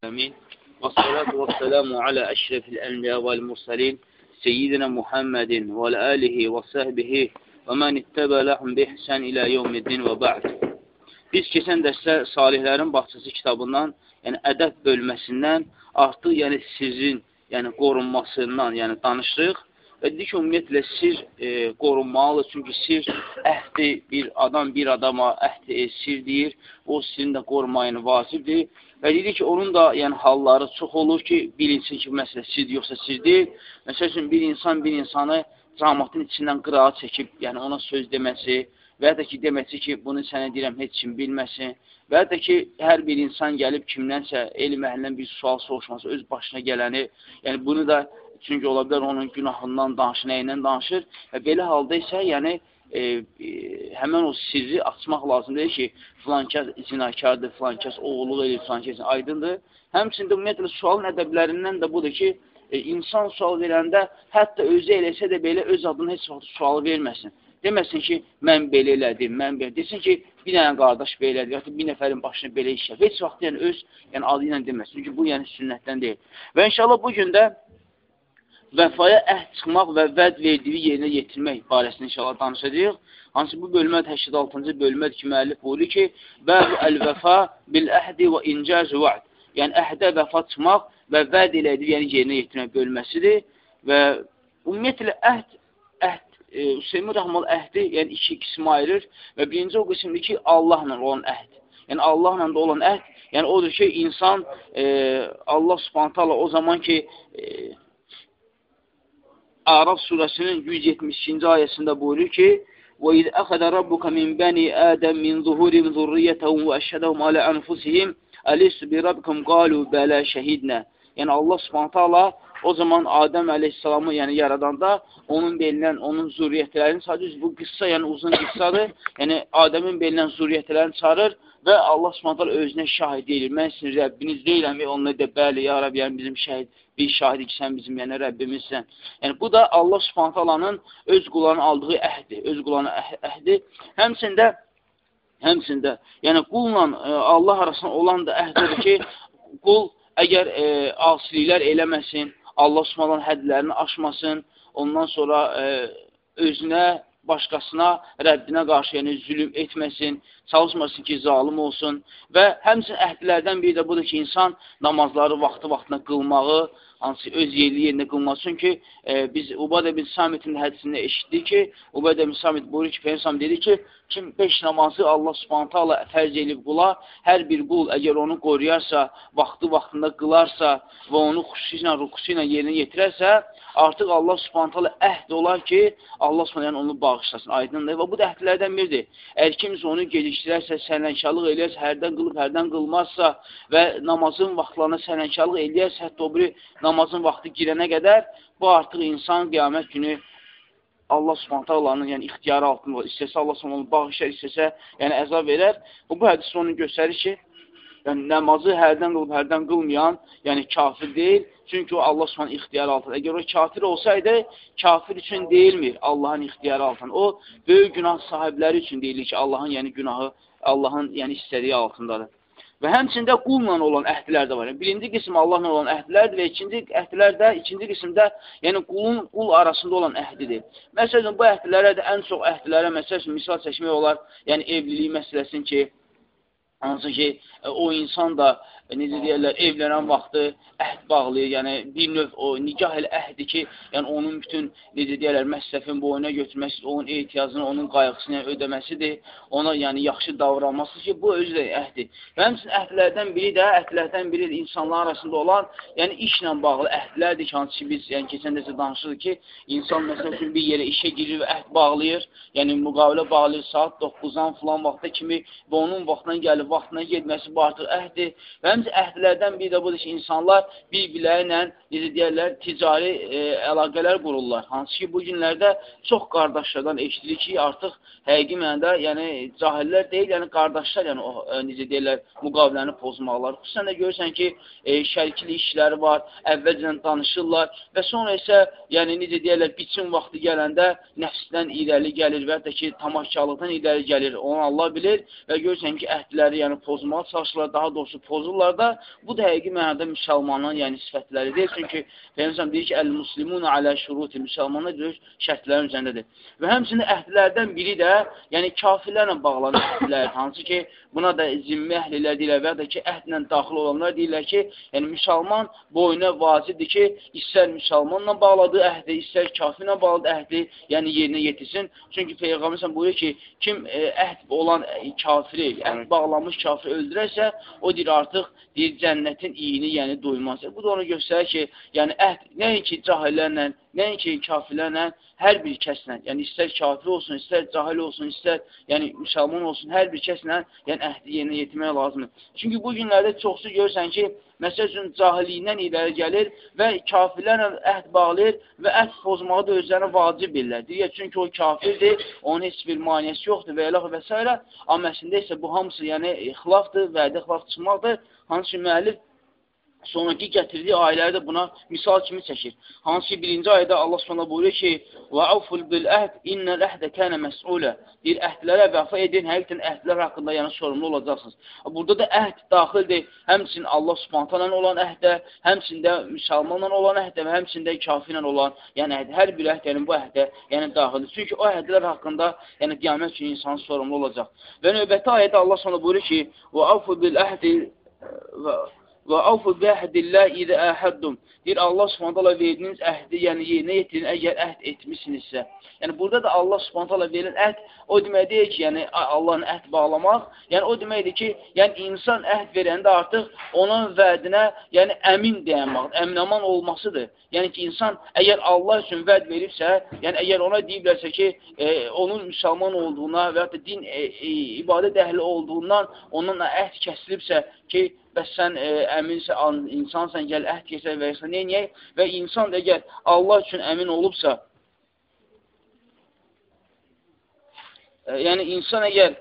Amin. Vessalatu vesselamu ala əşrefil ənbiya vəl mursalin seyyidina Muhammedin və alihi və səhbihi və mən ittəbə ləhum bi ihsan ilə yevmiddin və ba'd. Biz keçən dərsdə Salihlərin Bağçası kitabından, yəni ədəb bölməsindən artıq sirrin qorunmasından danışdıq. Və dedik ki, ümumiyyətlə sir qorunmalıdır. Çünki sir əhdi bir adama əhdi sir deyir. O sirin də qorunmayını vacibdir. Və dedik ki, onun da halları çox olur ki, bilinsin ki, məsələ sirdir, yoxsa sir deyil. Məsəl üçün, bir insanı cəmaatın içindən qırağa çəkib, ona söz deməsi və ya da ki, deməsi ki, bunu sənə deyirəm, heç kim bilməsin və ya da ki, hər bir insan gəlib kimdənsə, elm əhlindən bir sual soruşması, öz başına gələni, bunu da çünki ola bilər onun günahından danışır, nəyindən danışır və belə halda isə, həmən o sirri açmaq lazımdır ki, filankəs zinakardır, filankəs oğulluq edir, filankəs aydındır. Həmçində, ümumiyyətlə, sualın ədəblərindən də budur ki, insan sual verəndə, hətta özü eləsə də belə öz adını heç vaxt sualı verməsin. Deməsin ki, mən belə elədim, mən belə. Desin ki, bir dənə qardaş belə elədir, bir nəfərin başına belə işlər. Heç vaxt öz adı ilə deməsin. Çünki bu sünnətdən deyil. Və inşallah bu gün də vəfaya əhd çıxmaq və vəd verdiyi yerinə yetirmək barəsində inşallah danışacağıq. Hansı bu bölmə 86-cı bölmədir ki, müəllif buyurur ki, bəbu əl-vəfa bil-əhdi və incəz vəd. Yəni, əhdə vəfa çıxmaq və vəd elədiyi yerinə yetirmək bölməsidir. Və ümumiyyətlə, Hüseymin Rəhmal əhdi iki qismə ayırır və birinci o qismdir ki, Allahla olan əhd. Yəni, Allahla da olan əhd, odur ki, insan Allah subhanətə Allah o zaman ki, Əraf surəsinin 172-ci ayəsində buyurur ki, وَإِذْ أَخَذَ رَبُّكَ مِنْ بَنِي آدَمْ مِنْ ظُهُورِهِمْ ذُرِّيَّتَهُمْ وَأَشْهَدَهُمْ عَلَى أَنْفُسِهِمْ أَلَيْسَ بِرَبِّكُمْ قَالُوا بَلَى شَهِدْنَا. Yəni Allah Subhanahu taala o zaman Adəm əleyhissalamı yaradanda onun belindən onun zürriyyətlərini sadəcə bu qıssa uzun qıssadır. Yəni Adəmin belindən zürriyyətlərini çağırır və Allah Subhanahu taala özünə şahid edir. Mən sizin Rəbbiniz deyiləm və onunla da bəli ya Rəbb, bizim bir şahidi ki, sən bizim Rəbbimizsən. Yəni bu da Allah Subhanahu taalanın öz qullarına aldığı əhdi, öz qullarına əhdi. Həmçində, yəni qulla Allah arasında olan da əhdidir ki, qul əgər asiliklər eləməsin, Allah Subhanahu hədlərini aşmasın, ondan sonra özünə, başqasına, Rəbbinə qarşı zülüm etməsin, çalışmasın ki, zalim olsun və həmçinin əhdlərdən biri də budur ki, insan namazları vaxtına qılmağı, hansı öz yerində qılmaq. Çünki biz Ubadə bin Samitin hədisində eşitdik ki, Ubadə bin Samit buyurur ki, Peygəmbər dedi ki, kim 5 namazı Allah Subhanahu taala fərz edib qula, hər bir qul əgər onu qoruyarsa, vaxtında qılarsa və onu xüsusilə, rukusu ilə yerinə yetirərsə, artıq Allah Subhanahu taala əhd olar ki, Allah Subhanahu onu bağışlasın, aydındır. Və bu da əhdlərdən biridir. Əgər kimsə onu gecikdirərsə, sərlənkarlıq eləyərsə, hərdən qılıb, hərdən qılmazsa və namazın vaxtlarına sərlənkarlıq eləyərsə, hətta o biri namazın vaxtı girənə qədər, bu artıq insan qiyamət günü Allah Subhanahu taalanın ixtiyarı altında, istəsə Allah Subhanahu onu bağışlar, istəsə əzab verər. Bu hədis onu göstərir ki, namazı hərdən qılıb, hərdən qılmayan, kafir deyil. Çünki o Allah Subhanahu ixtiyarı altında. Əgər o kafir olsaydı, kafir üçün deyilmir Allahın ixtiyarı altında. O, böyük günah sahibləri üçün deyilir ki, Allahın günahı, Allahın istədiyi altındadır. Və həmçində qulla olan əhdlər də var. Birinci qism Allahla olan əhdlərdir və ikinci qismdə qul arasında olan əhdidir. Məsələn, bu əhdlərə də ən çox əhdlərə misal çəkmək olar, evlilik məsələsin ki, hansı ki, o insan da necə deyərlər, evlənən vaxtı əhd bağlayır, bir növ o nikah elə əhdi ki, onun bütün, necə deyərlər, məsrəfin boyuna götürməsi, onun ehtiyacını, onun qayğısını ödəməsidir, ona yaxşı davranması ki, bu özü də əhdi. Və həmçinin əhdlərdən biri insanlar arasında olan, işlə bağlı əhdlərdir ki, hansı ki, biz keçən dəsə danışırıq ki, insan məsəl üçün bir yerə işə girir və əhd bağlayır, müqavilə bağlayır saat 9-dan filan vaxta kimi və onun vaxtına gəlib, vaxtına getməsi bu artıq əhdi. Və əhdlərdən biri də budur ki, insanlar bir-birləri ilə, necə deyərlər, ticari əlaqələr qururlar. Hansı ki, bu günlərdə çox qardaşlardan eşitilir ki, artıq həqiqi mənada, cahillər deyil, qardaşlar, necə deyərlər, müqaviləni pozmaqlar. Xüsusən də görürsən ki, şərikli işləri var, əvvəlcədən danışırlar və sonra isə, necə deyərlər, biçim vaxtı gələndə nəfsdən irəli gəlir və hətta ki, tamahkarlıqdan irəli gəlir, onu Allah bilir və görürsən ki, əhdləri pozmağa çalışırlar, daha doğrusu pozurlar hallarda bu da həqiqi mənada müsəlmanın yəni sifətləridir. Çünki Peyğəmbər deyir ki, əl-muslimun alə şuruti, müsəlmanlar deyir, şərtlərin üzərindədir. Və həmçinin əhdlərdən biri də, yəni kafirlərlə bağlanan əhdlər, hansı ki, buna da zimmi əhlilər deyirlər və ya da ki, əhdlə daxil olanlar deyirlər ki, yəni müsəlman boyuna vacibdir ki, istər müsəlmanla bağladığı əhdi, istər kafirlə bağladığı əhdi, yəni yerinə yetirsin. Çünki Peyğəmbər buyurur ki, kim əhd olan kafiri, əhd bağlanmış kafiri öldürərsə, o deyir artıq deyir cənnətin iyini, yəni doymaz. Bu da onu göstərir ki, yəni əhd nəinki cahillərlə, nəinki kafirlərlə, hər bir kəslə, yəni istər kafir olsun, istər cahil olsun, istər yəni müsəlman olsun, hər bir kəslə yəni əhdi yerinə yetirmək lazımdır. Çünki bu günlərdə çoxsu görürsən ki, məsəl üçün cahiliyindən iləri gəlir və kafirlərlə əhd bağlayır və əhd pozmağı da özlərinə vacib bilirlər. Deyir, çünki o kafirdir, onun heç bir maniyəsi yoxdur və elə və s. Amma əslində isə bu hamısı yəni xilafdır, vədə xilaf çıxmaqdır. Hansı müəllif sonraki gətirdiyi ayələri də buna misal kimi çəkir. Hansı ki, birinci ayədə Allah s.ə. buyuruyor ki, وَعَوْفُ بِالْأَهْدِ اِنَّ الْأَهْدَ كَانَ مَسْعُولًا deyir, əhdlərə vəfa edin, həqiqətən əhdlər haqqında yəni sorumlu olacaqsınız. Burada da əhd daxildir, həmçinin Allah s.ə. olan əhdə, həmçində müsəlmanla olan əhdə və həmçində kafirlə olan yəni əhdə, hər bir əhd yəni bu əhdə yəni daxildir. Çünki o əhdlər haqqında yəni qiyamət üçün insan sorumlu olacaq. Və növbəti ayədə Allah s.ə. buyurur ki, وَعَوْفُ بِالْأَهْدِ Və avfu bəhədillə idə əhəddum. Deyir, Allah subhanətələ verdiyiniz əhdi, yəni yerinə yetirin, əgər əhd etmişsinizsə. Yəni, burada da Allah subhanətələ verilən əhd, o demək deyil ki, yəni Allahın əhd bağlamaq, yəni o deməkdir ki, yəni insan əhd verəndə artıq onun vədinə, yəni əmin dayanmaq, əminaman olmasıdır. Yəni ki, insan əgər Allah üçün vəd veribsə, yəni əgər ona deyiblərsə ki, onun müsəlman olduğuna və ya da din, ibadət əhli olduğundan onunla əhd kəsilibsə ki, bəs sən əminsə, insansan, gəl əhd keçər və yaxud neyək? Və insan da əgər Allah üçün əmin olubsa, yəni insan əgər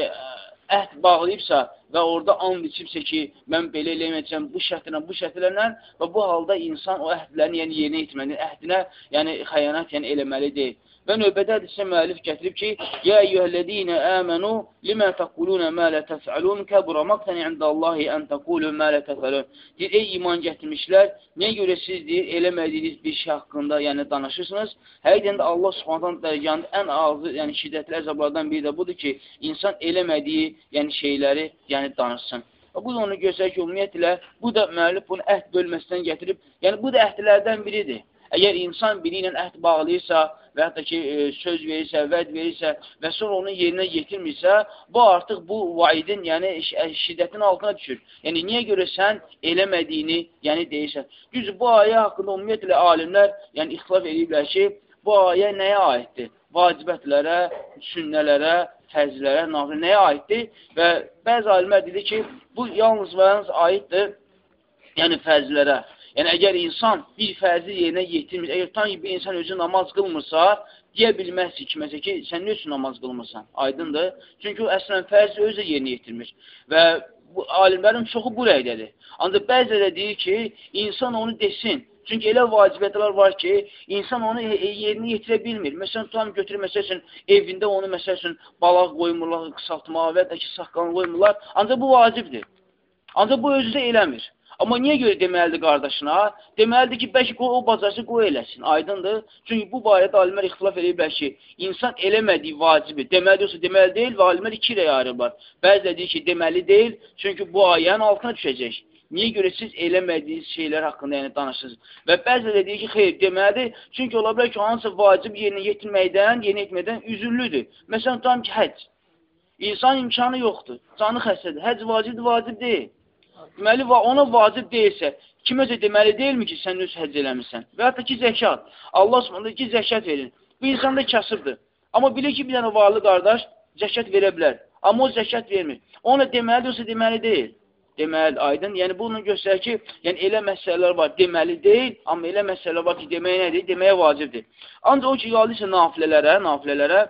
əhd bağlayıbsa və orada and içibsə ki, mən belə eləməyəcəm bu şərtlərlə və bu halda insan o əhdlərini yəni yerinə yetirməlidir, əhdinə yəni xəyanət yəni eləməli deyil. Və növbədə hədisdə müəllif gətirib ki, Yə eyyuhəllədiyinə əmənu limə təqulunə mə lə təfəlun kəbura maqtəni indallahi ən təqulu mə lə təfəlun. Deyir, ey iman gətirmişlər, nəyə görə siz deyir, eləmədiyiniz bir şey haqqında yəni danışırsınız? Həqiqdən də Allah subhanətən dərgahında ən ağzı, yəni şiddətli əzablardan biri də budur ki, insan eləmədiyi yəni şeyləri yəni danışsın. Və bu da onu göstərir ki, ümumiyyətlə, bu da müəllif bunu əhd bölməsindən gətirib, yəni bu da əhdlərdən biridir. Əgər insan biri ilə əhd bağlayırsa və yaxud da ki, söz verirsə, vəd verirsə və sonra onun yerinə yetirmirsə, bu artıq bu vaidin, yəni şiddətin altına düşür. Yəni, niyə görə sən eləmədiyini yəni deyirsən? Düzdür, bu ayə haqqında ümumiyyətlə alimlər yəni ixtilaf ediblər ki, bu ayə nəyə aiddir? Vacibətlərə, sünnələrə, fərzlərə, nafilə nəyə aiddir? Və bəzi alimlər dedi ki, bu yalnız və yalnız aiddir, yəni fərzlərə. Yəni, əgər insan bir fərzi yerinə yetirmir, əgər tam bir insan özü namaz qılmırsa, deyə bilməzsin ki, məsələn ki, sən nə üçün namaz qılmırsan? Aydındır. Çünki o əslən fərzi özü yerinə yetirmir. Və bu, alimlərin çoxu bu rəydədir. Ancaq bəziləri deyir ki, insan onu desin. Çünki elə vacibətlər var ki, insan onu yerinə yetirə bilmir. Məsələn, tam götürür, məsəl üçün, evində onu, məsəl üçün, balaq qoymurlar, qısaltmağa və ya da ki, saqqalını qoymurlar. Ancaq bu vacibdir. Ancaq bu özü də eləmir. Amma niyə görə deməlidir qardaşına? Deməlidir ki, bəlkə o bacarsa qoy eləsin, aydındır. Çünki bu barədə alimlər ixtilaf ediblər ki, insan eləmədiyi vacibi, deməli yoxsa deməli deyil və alimlər iki rəy ayırırlar. Bəzilə deyir ki, deməli deyil, çünki bu ayənin altına düşəcək. Niyə görə siz eləmədiyiniz şeylər haqqında yəni danışırsınız? Və bəzilə deyir ki, xeyr, deməlidir, çünki ola bilər ki, hansı vacib yerinə yetirməkdən üzürlüdür. Məsələn, tam ki, həcc. İnsan imkanı yoxdur, canı xəstədir, həcc vacibdir, vacib deyil. Deməli, ona vacib deyilsə, kiməsə deməli deyilmi ki, sən öz həcc eləmirsən? Və hətta ki, zəkat. Allah s.ə. ki, zəkat verin. Bu insan da kasıbdır. Amma bilir ki, bir dənə varlı qardaş zəkat verə bilər. Amma o zəkat vermir. Ona deməli yoxsa deməli deyil. Deməli, aydın. Yəni, bunu göstərir ki, yəni elə məsələlər var, deməli deyil, amma elə məsələlər var ki, deməyə nədir? Deməyə vacibdir. Ancaq o ki, qalırsa nafilələrə,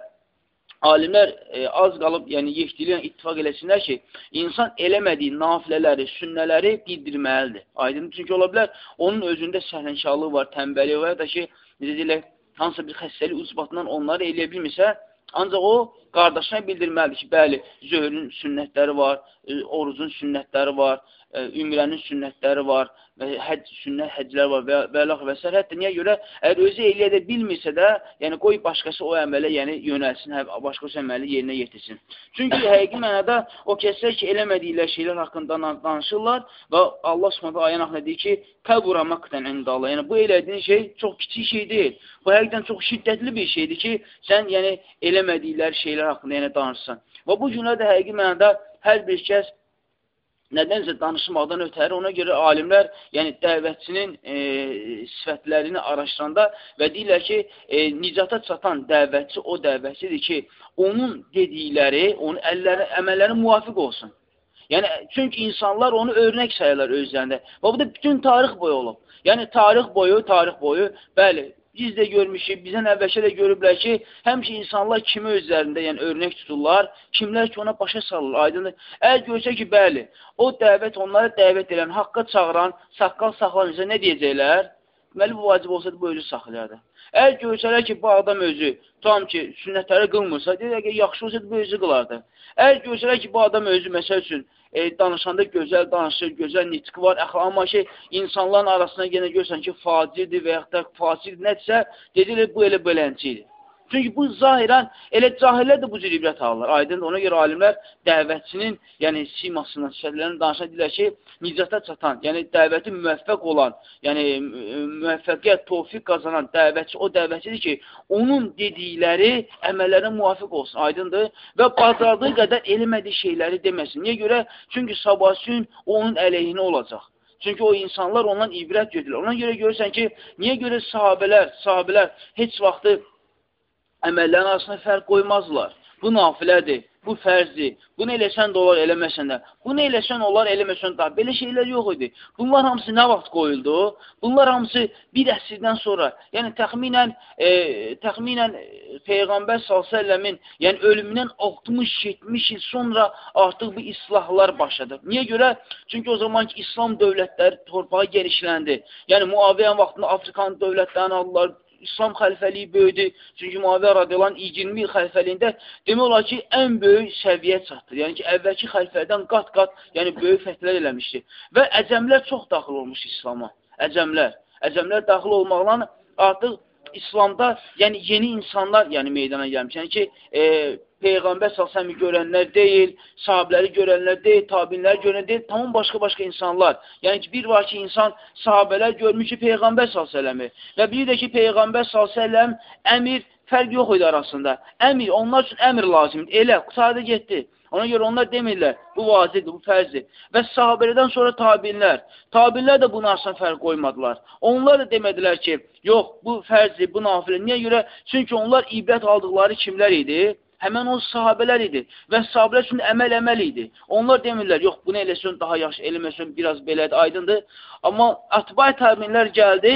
alimlər az qalıb, yəni yehdiliyən ittifaq eləsinlər ki, insan eləmədiyi nafilələri, sünnələri bildirməlidir. Aydın, çünki ola bilər, onun özündə səhlənkarlığı var, təmbəliyi var, ya da ki, necə deyilər, hansısa bir xəstəlik ucbatından onları eləyə bilmirsə, ancaq o qardaşına bildirməlidir ki, bəli, zöhrün sünnətləri var, orucun sünnətləri var, ümrənin sünnətləri var, sünnət həclər var və s. Hətta niyə görə, əgər özü eləyə də bilmirsə də, yəni qoy başqası o əmələ yönəlsin, başqası əməli yerinə yetirsin. Çünki həqiqi mənada o kəslər ki, eləmədikləri şeylər haqqında danışırlar və Allah Subhanahu ayənin haqqında deyir ki, kəbura maqtan indallah. Yəni bu elədiyin şey çox kiçik şey deyil. Bu həqiqətən çox şiddətli bir şeydir ki, sən yəni eləmədikləri şeylər haqqında danışsan. Və bu günlərdə həqiqi mənada hər bir kəs nədənsə danışmaqdan ötəri, ona görə alimlər, yəni dəvətçinin sifətlərini araşdıranda və deyirlər ki, nicata çatan dəvətçi o dəvətçidir ki, onun dedikləri, onun əməlləri müvafiq olsun. Yəni, çünki insanlar onu örnək sayırlar özlərində. Və bu da bütün tarix boyu olub. Yəni, tarix boyu, bəli, biz də görmüşük, bizdən əvvəlcə də görüblər ki, həmişə insanlar kimi özlərində, yəni örnək tuturlar, kimlər ki ona başa salırlar, aydındır. Əgər görsə ki, bəli, o dəvət, onlara dəvət edən, haqqa çağıran, saqqal saxlanırsa nə deyəcəklər? Deməli, bu vacib olsaydı, bu özü saxlayardı. Əgər görsələr ki, bu adam özü, tam ki, sünnətləri qılmırsa, deyək ki, yaxşı olsaydı, bu özü qılardı. Əgər görsələr ki, bu adam özü, məsəl üçün, danışanda gözəl danışır, gözəl nitqi var, amma ki, insanların arasına yenə görsən ki, facirdir və yaxud da fasir nədirsə, dedilir, bu elə belənçidir. Çünki bu zahirən, elə cahillər də bu cür ibrət alırlar. Aydın, ona görə alimlər dəvətçinin, yəni simasından, sifətlərini danışan deyirlər ki, nicata çatan, yəni dəvəti müvəffəq olan, yəni müvəffəqiyyət, tövfiq qazanan dəvətçi, o dəvətçidir ki, onun dedikləri əməllərə müvafiq olsun, aydındır və bacardığı qədər eləmədiyi şeyləri deməsin. Niyə görə? Çünki sabah gün onun əleyhinə olacaq. Çünki o insanlar ondan ibrət götürürlər. Ona görə görürsən ki, niyə görə sahabələr heç vaxtı əməllərin arasında fərq qoymazlar. Bu nafilədir, bu fərzdir, bunu eləsən də olar, eləməsən də. Bunu eləsən olar, eləməsən də. Belə şeylər yox idi. Bunlar hamısı nə vaxt qoyuldu? Bunlar hamısı bir əsrdən sonra, yəni təxminən Peyğəmbər s.ə.v-in yəni ölümündən 60-70 il sonra artıq bu islahlar başladı. Niyə görə? Çünki o zamanki İslam dövlətləri torpağa genişləndi. Yəni Muaviyyənin vaxtında Afrikanın dövlətlərini aldılar, İslam xəlifəliyi böyüdü. Çünki Muaviyyə radiyallahu anh 20 il xəlifəliyində demək olar ki, ən böyük səviyyə çatdı. Yəni ki, əvvəlki xəlifədən qat-qat yəni böyük fəthlər eləmişdi. Və əcəmlər çox daxil olmuş İslama. Əcəmlər daxil olmaqla artıq İslamda yəni yeni insanlar yəni meydana gəlmiş. Yəni ki, Peyğəmbər s.ə.v-i görənlər deyil, sahabələri görənlər deyil, tabinləri görənlər deyil, tamam başqa insanlar. Yəni ki, bir var ki, insan sahabələr görmüş ki, Peyğəmbər s.ə.v-i və bir də ki, Peyğəmbər s.ə.v əmir, fərq yox idi arasında. Əmir, onlar üçün əmir lazımdır. Elə, qutadə getdi. Ona görə onlar demirlər, bu vacibdir, bu fərzdir. Və sahabələrdən sonra tabinlər. Tabinlər də bunun arasına fərq qoymadılar. Onlar da demədilər ki, yox, bu fərzdir, bu nafilə. Niyə görə? Çünki onlar ibrət aldıqları kimlər idi? Həmən o sahabələr idi və sahabələr üçün əməl idi. Onlar demirlər, yox, bunu eləsən daha yaxşı, eləməsən biraz belədir, aydındır. Amma atbay təbinlər gəldi,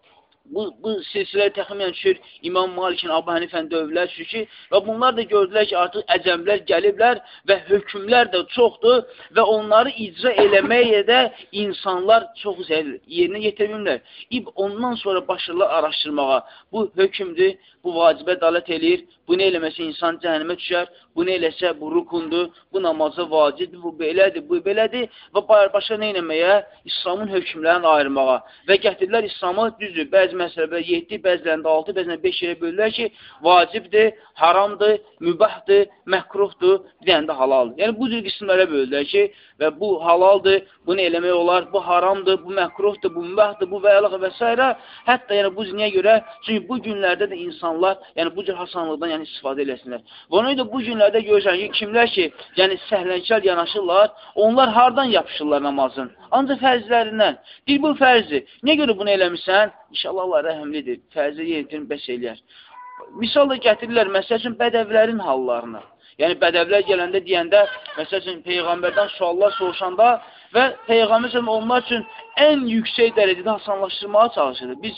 bu silsilə təxminən düşür İmam Malikin, Abu Hənifənin dövrlər düşür ki, və bunlar da gördülər ki, artıq əcəmlər gəliblər və hökmlər də çoxdur və onları icra eləməyə də insanlar çox yerinə yetirmirlər. Ondan sonra başlayırlar araşdırmağa. Bu hökmdür, bu vacibə dalət eləyir, bunu eləməsə insan cəhənnəmə düşər, bunu eləsə bu rukundur, bu namazı vacibdir, bu belədir və başqa nə eləməyə? İslamın hökmlərini ayırmağa və gətirirlər İslamı düzdür, bəzi məsələlər 7, bəzilərində 6, bəzilərində 5 yerə bölürlər ki, vacibdir, haramdır, mübahdır, məhkruhdur, bir dənə də halaldır. Yəni, bu cür qismlərə bölürlər ki, və bu halaldır, bunu eləmək olar, bu haramdır, bu məhkruhdur, bu mübahdır, bu və s. və s. Hətta yəni, bu niyə görə? Çünki bu günlərdə də insanlar yəni, bu cür hasanlıqdan yəni, istifadə eləsinlər. Və ona da bu günlərdə görürsən ki, kimlər ki, yəni səhlənkar yanaşırlar, onlar hardan yapışırlar namazın? Ancaq fərzlərindən. Deyir, bu fərzi. Niyə görə bunu eləmirsən? İnşallah Allah rəhəmlidir. Fərzi yenitin bəs eləyər. Misal da gətirirlər, məsəl üçün, bədəvlərin hallarını. Yəni, bədəvlər gələndə deyəndə, məsəl üçün, Peyğəmbərdən suallar soruşanda və Peyğəmbər onlar üçün ən yüksək dərəcədə hasanlaşdırmağa çalışırdı. Biz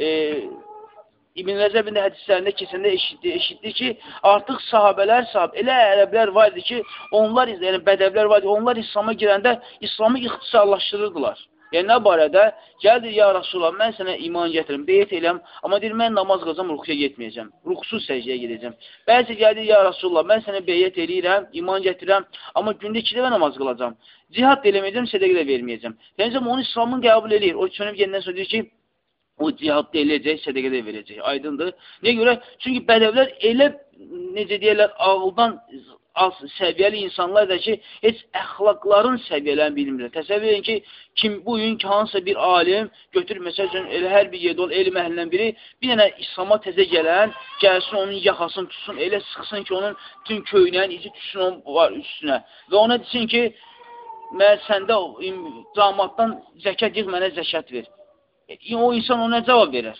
İbn Rəcəbin də hədislərində keçəndə eşitdi ki, artıq sahabələr, elə ərəblər var idi ki, onlar, yəni bədəvlər var idi, onlar İslama girəndə İslamı ixtisarlaşdırırdılar. Yəni, nə barədə? Gəldir, ya Rasulullah, mən sənə iman gətirim, beyət eləm, amma deyir, mən namaz qılacam, ruxuya getməyəcəm, ruxsuz səcdəyə gedəcəm. Bəzi gəldir, ya Rasulullah, mən sənə beyət eləyirəm, iman gətirirəm, amma gündə 2 dəfə namaz qılacam, cihad da eləməyəcəm, sədəqə də verməyəcəm. Yəni, onu İslamın qəbul eləyir. O sönüb gəndən sonra deyir ki, o cihad da eləyəcək, sədəqə də verəcək. Aydındır. Niyə görə? Çünki bədəvlər elə, necə deyərlər, ağıldan az səviyyəli insanlar da ki, heç əxlaqların səviyyələrini bilmirlər. Təsəvvür edin ki, bu gün hansısa bir alim götürür, məsəl üçün, elə hər bir yerdə elm əhlindən biri, bir dənə İslama təzə gələn, gəlsin, onun yaxasını tutsun, elə sıxsın ki, onun bütün köynəyin izi tutsun onun var üstünə. Və ona desin ki, mən səndə camatdan zəkat yığ, mənə zəkat ver. O insan ona cavab verir.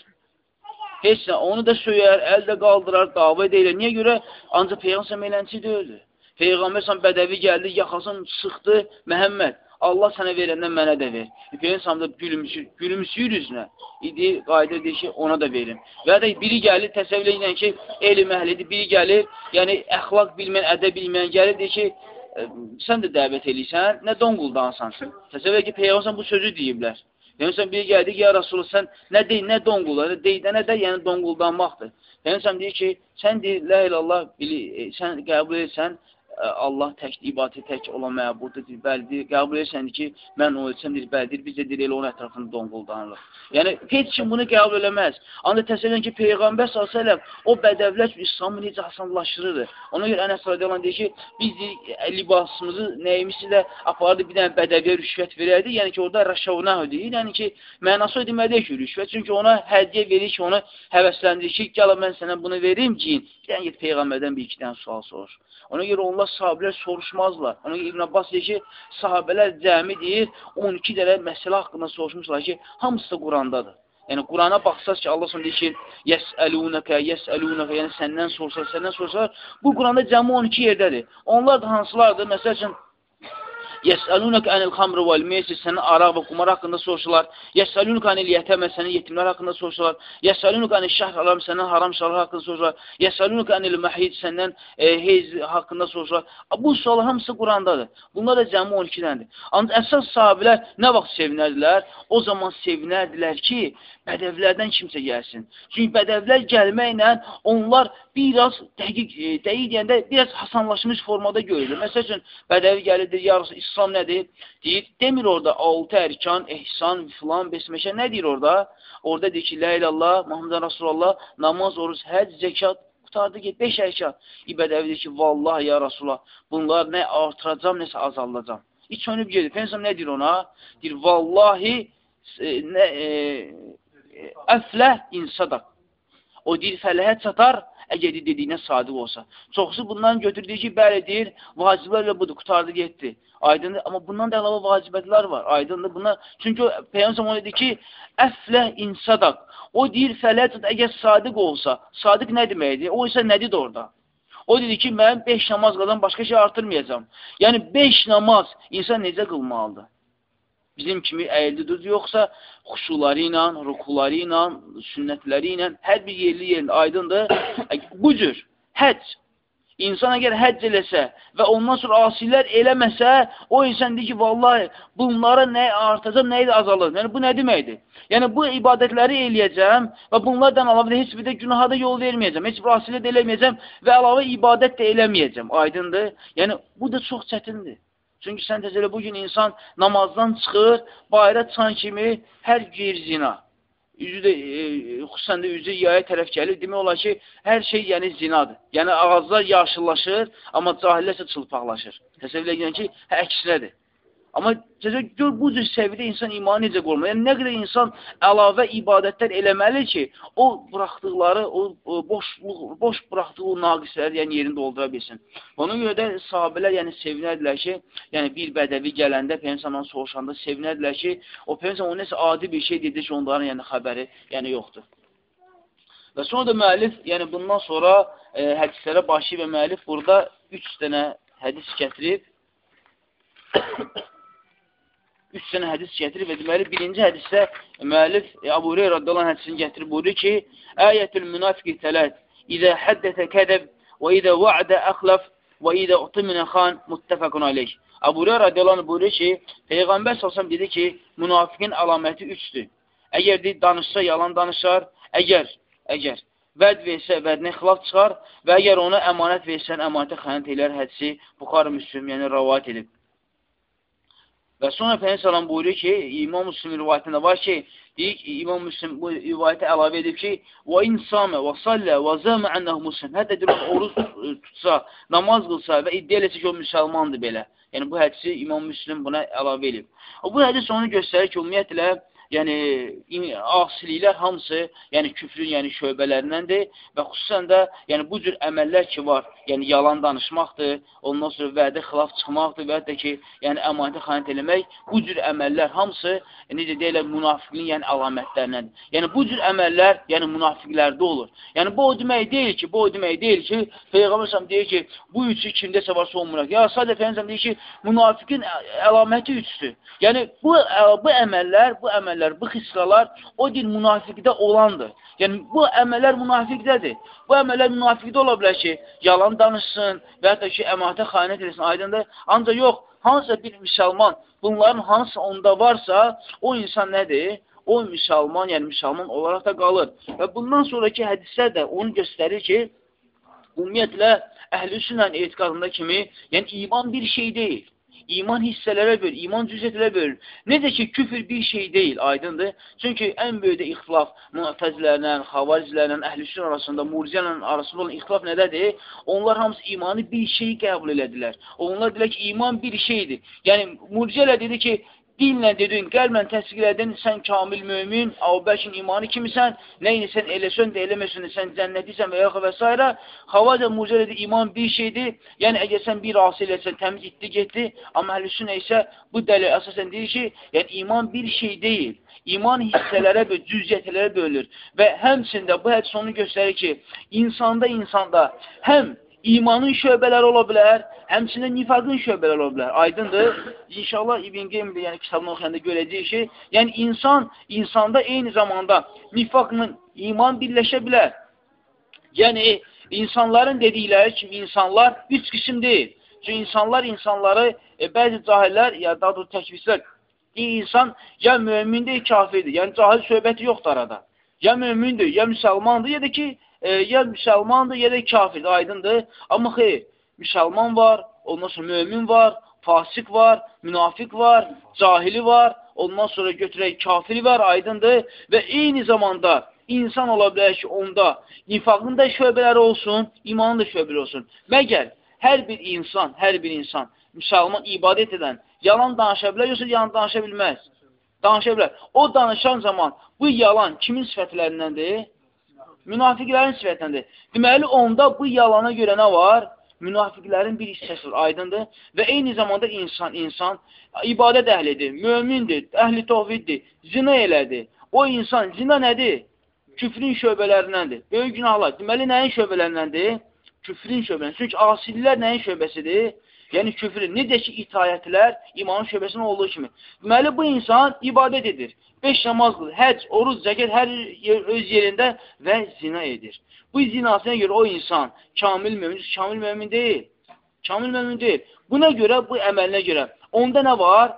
Heç nə, onu da söyər, əldə qaldırar, dava edirlər. Niyə görə? Ancaq Peyğəmbər elənçi deyildi. Peyğəmbər bədəvi gəldi, yaxasını sıxdı, Məhəmməd, Allah sənə verəndən mənə də ver. Peyğəmbər də gülümsüyür üzünə. İdi, qayda deyir ki, ona da verin. Və ya da biri gəlir, təsəvvür edən ki, elm əhlidir, biri gəlir, yəni əxlaq bilməyən, ədəb bilməyən gəlir, deyir ki, sən də dəvət eləyirsən, nə donquldansan. Təsəvvür ki, Peyğəmbər bu sözü deyiblər. Peyğəmbər biri gəldi ki, ya Rasulullah, sən nə deyil, nə donquldan, deyildə nə də, yəni donquldanmaqdır. Peyğəmbər deyir ki, sən deyir, la ilallah, sən qəbul edirsən, Allah tək, ibadəti tək olan məbuddur, bəldir, qəbul edirsən ki, mən o ölçəm, bəldir, biz də deyir, elə onun ətrafını donquldanırıq. Yəni, heç kim bunu qəbul eləməz. Ancaq təsəvvür edin ki, Peyğəmbər s.ə.v o bədəvlər üçün İslamı necə asanlaşdırırdı. Ona görə Ənəs radiyallahu deyir ki, biz libasımızı, nəyimizi də apardı, bir dənə bədəviyə rüşvət verərdi. Yəni ki, orada rəşavnəhü deyir. Yəni ki, mənası o deməkdir ki, rüşvət. Çünki ona hədiyyə verir ki, onu həvəsləndirir ki, gəl, mən sənə bunu verim ki, bir dənə get Peyğəmbərdən bir iki dənə sual sorur. Ona görə onlar sahabələr soruşmazlar. Ona görə İbn Abbas deyir ki, sahabələr cəmi deyir, 12 dənə məsələ haqqında soruşmuşlar ki, hamısı da Qurandadır. Yəni, Qurana baxsaq ki, Allah sonra deyir ki, yəsəlunəkə, yəni səndən soruşlar. Bu Quranda cəmi 12 yerdədir. Onlar da hansılardır? Məsəl üçün, yəsəlunəkə ənil xamrı vəl meysir, sənin araq və qumar haqqında soruşurlar. Yəsəlunəkə ənil yətəmə, sənin yetimlər haqqında soruşurlar. Yəsəlunəkə ənil şəhr alam, sənin haram şəhər haqqında soruşurlar. Yəsəlunəkə ənil məhid, səndən heyz haqqında soruşurlar. Bu suallar hamısı Qurandadır. Bunlar da cəmi 12-dəndir. Ancaq əsas sahabilər nə vaxt sevinərdilər? O zaman sevinərdilər ki, bədəvlərdən kimsə gəlsin. Çünki bədəvlər gəlməklə onlar biraz dəqiq deyəndə, biraz hasanlaşmış formada görülür. Məsəl üçün, bədəvi gəlidir, yarısı İslam nədir? Deyir, demir orada 6 ərkan, ehsan, filan, besməşə, nə deyir orada? Orada deyir ki, la ilallah, Muhammedən Rasulullah, namaz, oruz, həc, zəkat, qutardı ki, 5 ərkan. İbədəvi deyir ki, vallahi ya Rasulullah, bunlar nə artıracam, nəsə azaldacam. İç önüb gedir. Pensam nə deyir ona? Deyir, vallahi, əfləh insadaq. O deyir, fələhət çatar, əgər dediyinə sadiq olsa. Çoxsu bundan götürdüyü ki, bəli deyir, vaciblərlə budur, qutardı, getdi. Aydındır, amma bundan da əlavə vacibətlər var. Aydındır, bunlar. Çünki Peyğəmbər onu dedi ki, əfləh insadaq. O deyir, fələhət çatar, əgər sadiq olsa, sadiq nə deməkdir? O isə nədir orada? O dedi ki, mən 5 namaz qazan başqa şey artırmayacam. Yəni, 5 namaz insan necə qılmalıdır? Bizim kimi əyildidir, yoxsa xuşuları ilə, rukuları ilə, sünnətləri ilə, hər bir yerli aydındır. Bu cür, həcc. İnsan əgər həcc eləsə və ondan sonra asilər eləməsə, o insan deyir ki, vallahi bunlara nə artacaq, nə də azalır. Yəni, bu nə deməkdir? Yəni, bu ibadətləri eləyəcəm və bunlardan əlavə heç bir də günaha da yol verməyəcəm, heç bir asilə də eləməyəcəm və əlavə ibadət də eləməyəcəm. Aydındır. Yəni, bu da çox çətindir. Çünki sən təzələ bugün insan namazdan çıxır, bayra çıxan kimi hər yer zina. Üzü də, xüsusən də üzü yaya tərəf gəlir. Demək olar ki, hər şey yəni zinadır. Yəni ağızlar yaşıllaşır, amma cahillər isə çılpaqlaşır. Təsəvvür edən ki, əksinədir. Amma gör, bu cür səviyyədə insan imanı necə qorma. Yəni, nə qədər insan əlavə ibadətlər eləməli ki, o buraxdıqları, o boş buraxdığı o naqisləri yəni, yerini doldura bilsin. Ona görə də sahabələr yəni, sevinərdilər ki, yəni bir bədəvi gələndə, Peyğəmbərdən soruşanda sevinərdilər ki, o Peyğəmbər o nəsə adi bir şey dedi ki, onların yəni, xəbəri yəni, yoxdur. Və sonra da müəllif, yəni bundan sonra hədislərə başı və müəllif burada 3 dənə hədis gətirib. 3 dənə hədis gətirib və deməli, birinci hədisdə müəllif Əbu Hüreyrə radiyallahu anh hədisini gətirib, buyurur ki, Əyətül münafiqi tələt, İzə həddətə kədəb və izə və'də əxləf və izə utimünə xan muttəfəqun aleyh. Əbu Hüreyrə radiyallahu anh buyuruyor ki, Peyğəmbər sallallahu dedi ki, münafiqin əlaməti 3-dür. Əgər danışsa, yalan danışar, əgər vəd versə, vədinə xilaf çıxar və əgər ona əmanət versən, əmanətə xəyanət edər, hədisi Buxari Müslim, yəni rəvayət edib. Və sonra Peyğəmbər sallallahu buyuruyor ki, İmam Müslim rivayətində var ki, deyir ki, İmam Müslim bu rivayətə əlavə edib ki, və insame və sallə və zəmə ənəhu muslim. Hətta deyir, oruç tutsa, namaz qılsa və iddia eləsə ki, o müsəlmandır belə. Yəni, bu hədisi İmam Müslim buna əlavə edib. Bu hədis onu göstərir ki, ümumiyyətlə, yəni, asiliklər hamısı, yəni küfrün, yəni şöbələrindəndir və xüsusən də, yəni bu cür əməllər ki var, yəni yalan danışmaqdır, ondan sonra vədə xilaf çıxmaqdır və hətta ki, yəni əmanətə xəyanət eləmək, bu cür əməllər hamısı, necə deyirlər, münafiqliyin, yəni əlamətlərindəndir. Yəni bu cür əməllər, yəni münafiqlərdə olur. Yəni bu o demək deyil ki, Peyğəmbər deyir ki, bu üçü kimdəsə varsa o münafiq. Ya sadəcə Peyğəmbər deyir ki, münafiqin əlaməti üçdür. Yəni bu əməllər, bu xisralar o din münafiqdə olandır. Yəni, bu əməllər münafiqdədir. Bu əməllər münafiqdə ola bilər ki, yalan danışsın və hətta ki, əmanətə xəyanət etsin, aydındır. Ancaq yox, hansısa bir müsəlman, bunların hansı onda varsa, o insan nədir? O müsəlman, yəni müsəlman olaraq da qalır. Və bundan sonraki hədislər də onu göstərir ki, ümumiyyətlə, əhl-i sünnənin etiqadında kimi, yəni iman bir şey deyil. İman hissələrə bölür, iman cüzətlərə bölür. Necə ki, küfür bir şey deyil, aydındır. Çünki ən böyük də ixtilaf müətəzilərlə, xavariclərlə, əhl-i arasında, murciələrlə arasında olan ixtilaf nədədir? Onlar hamısı imanı bir şeyi qəbul elədilər. Onlar deyilər ki, iman bir şeydir. Yəni, murciələr dedi ki, dinlə dedin, qəlblə təsdiq elədin, sən kamil mömin, bəlkə imanı kimisən, neyini sən eləsən də eləməsən, sən cənnətisən və yaxud və s. Xavacə murciə dedi, iman bir şeydir, yəni əgər sən bir asi eləsən, təmiz itdi, getdi, amma əhlüsünnə isə bu dəlil əsasən deyir ki, yəni iman bir şey deyil, iman hissələrə bölür, cüziyyətlərə bölür və həmçində bu hədis onu göstərir ki, insanda həm imanın şöbələri ola bilər, həmçinin nifaqın şöbələri ola bilər. Aydındır. İnşallah İbn Qeym də yəni kitabını oxuyanda görəcəyik ki, yəni insanda eyni zamanda nifaqla iman birləşə bilər. Yəni insanların dedikləri kimi insanlar üç qism deyil. Çünki insanları bəzi cahillər, ya daha doğrusu təkvizlər, insan ya mömindir, ya kafirdir. Yəni cahil söhbəti yoxdur arada. Ya mömindir, ya müsəlmandır, ya da ki ya müsəlmandır, ya da kafirdir, aydındır. Amma xeyr, müsəlman var, ondan sonra mömin var, fasik var, münafiq var, cahili var, ondan sonra götürək kafiri var, aydındır. Və eyni zamanda insan ola bilər ki, onda nifaqın da şöbələri olsun, imanın da şöbələri olsun. Məgər hər bir insan, müsəlman ibadət edən, yalan danışa bilər, yoxsa yalan danışa bilməz? Danışa bilər. O danışan zaman bu yalan kimin sifətlərindəndir? Münafiqlərin sifətindəndir. Deməli, onda bu yalana görə nə var? Münafiqlərin bir hissəsi var, aydındır. Və eyni zamanda insan ibadət əhlidir, mömindir, əhli tövhiddir, zina elədir. O insan, zina nədir? Küfrün şöbələrindəndir. Böyük günahlar. Deməli, nəyin şöbələrindəndir? Küfrün şöbələrindəndir. Çünki asililər nəyin şöbəsidir? Yəni küfrün. Necə ki, itayətlər imanın şöbəsində olduğu kimi. Deməli, bu insan ibadət edir. 5 namaz qılır, həc, oruc, zəkat hər öz yerində və zina edir. Bu zinasına görə o insan kamil mömin deyil. Kamil mömin deyil. Buna görə, bu əməlinə görə onda nə var?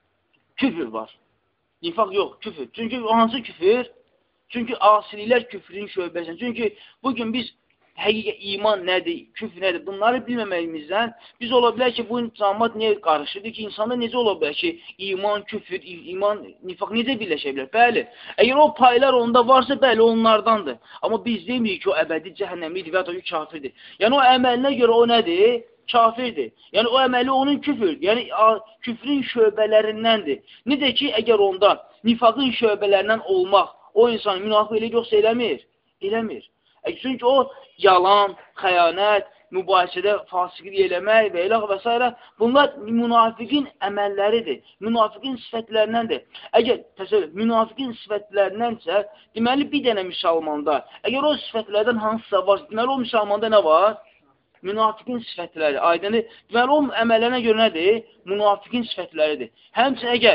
Küfür var. Nifaq yox, küfür. Çünki hansı küfür? Çünki asiliklər küfrün şöbəsində. Çünki bugün biz həqiqə iman nədir, küfr nədir, bunları bilməməyimizdən biz ola bilər ki, bu cəmaət niyə qarışıdır ki, insanda necə ola bilər ki, iman, küfr, iman, nifaq necə birləşə bilər? Bəli, əgər o paylar onda varsa, bəli, onlardandır. Amma biz demirik ki, o əbədi cəhənnəmlidir və ya da o kafirdir. Yəni, o əməlinə görə o nədir? Kafirdir. Yəni, o əməli onun küfür, yəni küfrün şöbələrindəndir. Necə ki, əgər onda nifaqın şöbələrindən olmaq, o insan münafiq elə yoxsa eləmir? Eləmir. Çünki o yalan, xəyanət, mübahisədə fasiqlik eləmək və elə və s. bunlar münafiqin əməlləridir. Münafiqin sifətlərindəndir. Əgər münafiqin sifətlərindənsə, deməli bir dənə müsəlmanda, əgər o sifətlərdən hansısa varsa, deməli o müsəlmanda nə var? Münafiqin sifətləri, aydını. Deməli o əməllərinə görə nədir? Münafiqin sifətləridir. Həmçinin əgər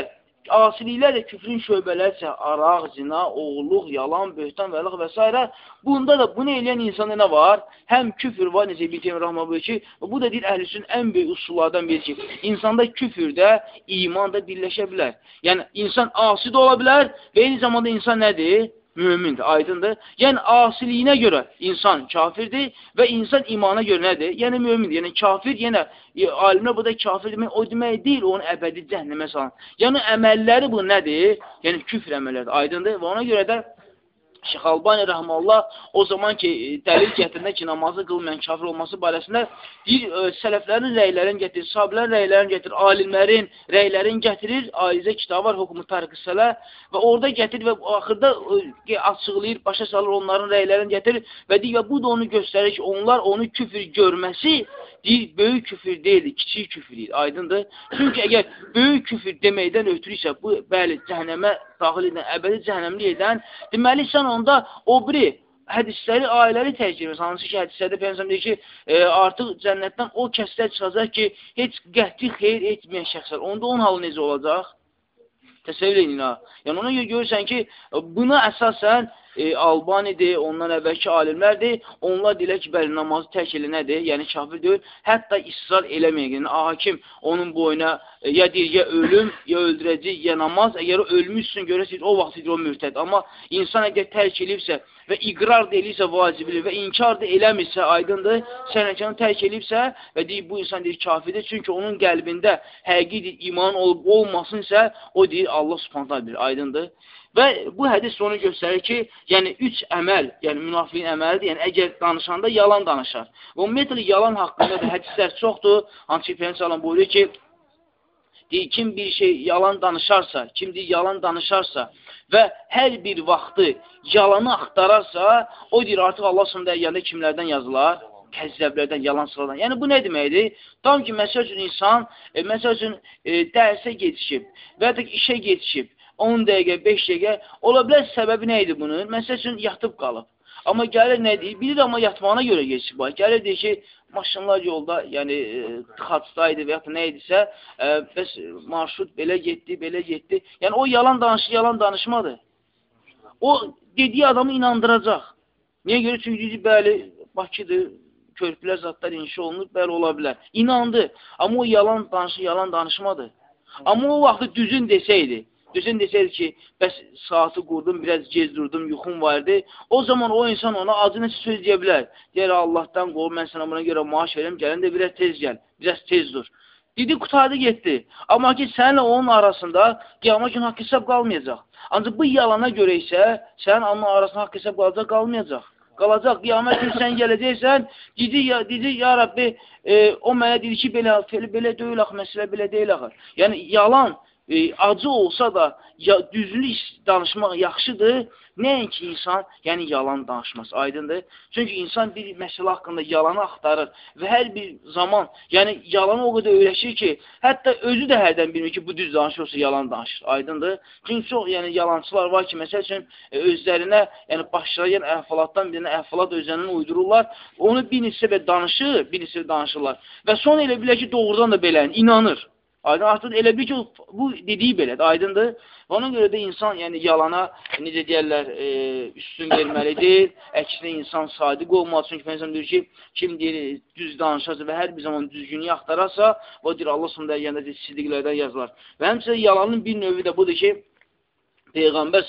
asiliklər də küfrün şöbələrcə araq, zina, oğulluq, yalan, böhtan, vəliq və s. Bunda da bunu eləyən insanda nə var? Həm küfür var, necə bir Teymur Rahman buyur ki, bu da deyir əhlüsün ən böyük usullardan biri ki, insanda küfürdə, iman da birləşə bilər. Yəni, insan asi də ola bilər və eyni zamanda insan nədir? Mümindir, aydındır. Yəni, asiliyinə görə insan kafirdir və insan imana görə nədir? Yəni, mümindir. Yəni, kafir, yenə alimlər bu da kafir demək, o demək deyil, onu əbədi cəhənnəmə salan. Yəni, əməlləri bu nədir? Yəni, küfr əməlləridir, aydındır. Və ona görə də Şeyx Albani Rəhmallah o zaman ki, dəlil gətirində ki, namazı qılmayan kafir olması barəsində deyir, sələflərin rəylərini gətirir, sahabilərin rəylərini gətirir, alimlərin rəylərini gətirir, aizə kitabı var, Hukumu Tarıq-ı Sələ və orada gətirir və axırda açıqlayır, başa salır, onların rəylərini gətirir və deyir, və bu da onu göstərir ki, onlar onu küfür görməsi deyir, böyük küfür deyildir, kiçik küfür deyil, aydındır. Çünki əgər böyük küfür deməkdən ötürü isə bu, bəli, cəhənnəmə daxil edən, əbədi cəhənnəmli edən, deməli, sən onda o biri hədisləri, ayələri təkcir edirsən. Hansı ki, hədislərdə Peygəmbər deyir ki, artıq cənnətdən o kəslər çıxacaq ki, heç qəti xeyir etməyən şəxslər. Onda onun halı necə olacaq? Təsəvvür edin, ha. Yəni, ona görə görürsən ki, buna əsasən Albanidir, ondan əvvəlki alimlərdir. Onlar deyilər ki, bəli, namazı tərk elə nədir? Yəni, kafir deyil. Hətta israr eləməyək. Yəni, hakim onun boyuna ya deyir, ya ölüm, ya öldürəcək, ya namaz. Əgər o ölmüşsün, görəsiniz, o vaxt deyir, o mürtəd. Amma insan əgər tərk elibsə və iqrar da elibsə vacibidir və inkar da eləmirsə, aydındır, sənəkanı tərk elibsə və deyir, bu insan deyir, kafirdir. Çünki onun qəlbində həqiqi iman olub olmasınsə, o deyir, Allah subhanətə bilir, aydındır. Və bu hədis onu göstərir ki, yəni 3 əməl, yəni münafiqin əməlidir. Yəni əgər danışanda yalan danışar. Və ümumiyyətlə yalan haqqında da hədislər çoxdur. Hansı ki, Peyğəmbər sallallahu buyuruyor ki, deyir, kim bir şey yalan danışarsa, kim deyir yalan danışarsa və hər bir vaxtı yalanı axtararsa, o deyir artıq Allah subhanahu yanında kimlərdən yazılar? Kəzzəblərdən, yalancılardan. Yəni bu nə deməkdir? Tam ki, məsəl üçün insan, məsəl üçün dərsə getişib və ya da işə getişib. 10 dəqiqə, 5 dəqiqə, ola bilər səbəbi nə idi bunun? Məsəl üçün, yatıb qalıb. Amma gəlir nə deyir? Bilir, amma yatmağına görə geçib. Gəlir deyir ki, maşınlar yolda, yəni tıxacdaydı və ya da nə idisə, bəs marşrut belə getdi, belə getdi. Yəni o yalan danışmadır. O dediyi adamı inandıracaq. Niyə görə? Çünki deyir, bəli, Bakıdır, körpülər zadlar inşa olunur, bəli ola bilər. İnandı. Amma o yalan danışmadır. Amma o vaxtı düzün desəydi ki, bəs saatı qurdum, biraz gez durdum, yuxum vardı. O zaman o insan ona acı nəsə söz deyə bilər. Deyər, Allahdan qol, mən sənə buna görə maaş verim, gələn də biraz tez gəl, biraz tez dur. Dedi, qutadı getdi. Amma ki, səninlə onun arasında qiyamət günü haqq hesab qalmayacaq. Ancaq bu yalana görə isə sənin onun arasında haqq hesab qalmayacaq. Qalacaq, qiyamət günü sən gələcəksən, deyəcək, ya Rabbi, o mənə dedi ki, belə deyil axı, məsələ belə deyil axı. Yəni, yalan, acı olsa da düzlü danışmaq yaxşıdır. Nəinki insan, yəni yalan danışmaz, aydındır. Çünki insan bir məsələ haqqında yalanı axtarır və hər bir zaman, yəni yalanı o qədər öyrəşir ki, hətta özü də hərdən bilmir ki, bu düz danışırsa yalan danışır, aydındır. Çünki çox yalancılar var ki, məsəl üçün özlərinə, yəni başlara gələn əhvalatdan birinə əhvalat özlərindən uydururlar, onu bir neçə danışırlar və sonra elə bilər ki, doğrudan da belə inanır. Aydın, artıq elə bir ki, bu dediyi belədir, aydındır. Ona görə də insan, yəni yalana, necə deyərlər, üstün verməlidir. Əksinə insan sadiq olmalı. Çünki mən deyir ki, kim deyir, düz danışarsa və hər bir zaman düzgünlüyü axtararsa, o deyir, Allah sonunda yəni siddiqlərdən yazılar. Və həmçinin yalanın bir növü də budur ki, Peyğəmbər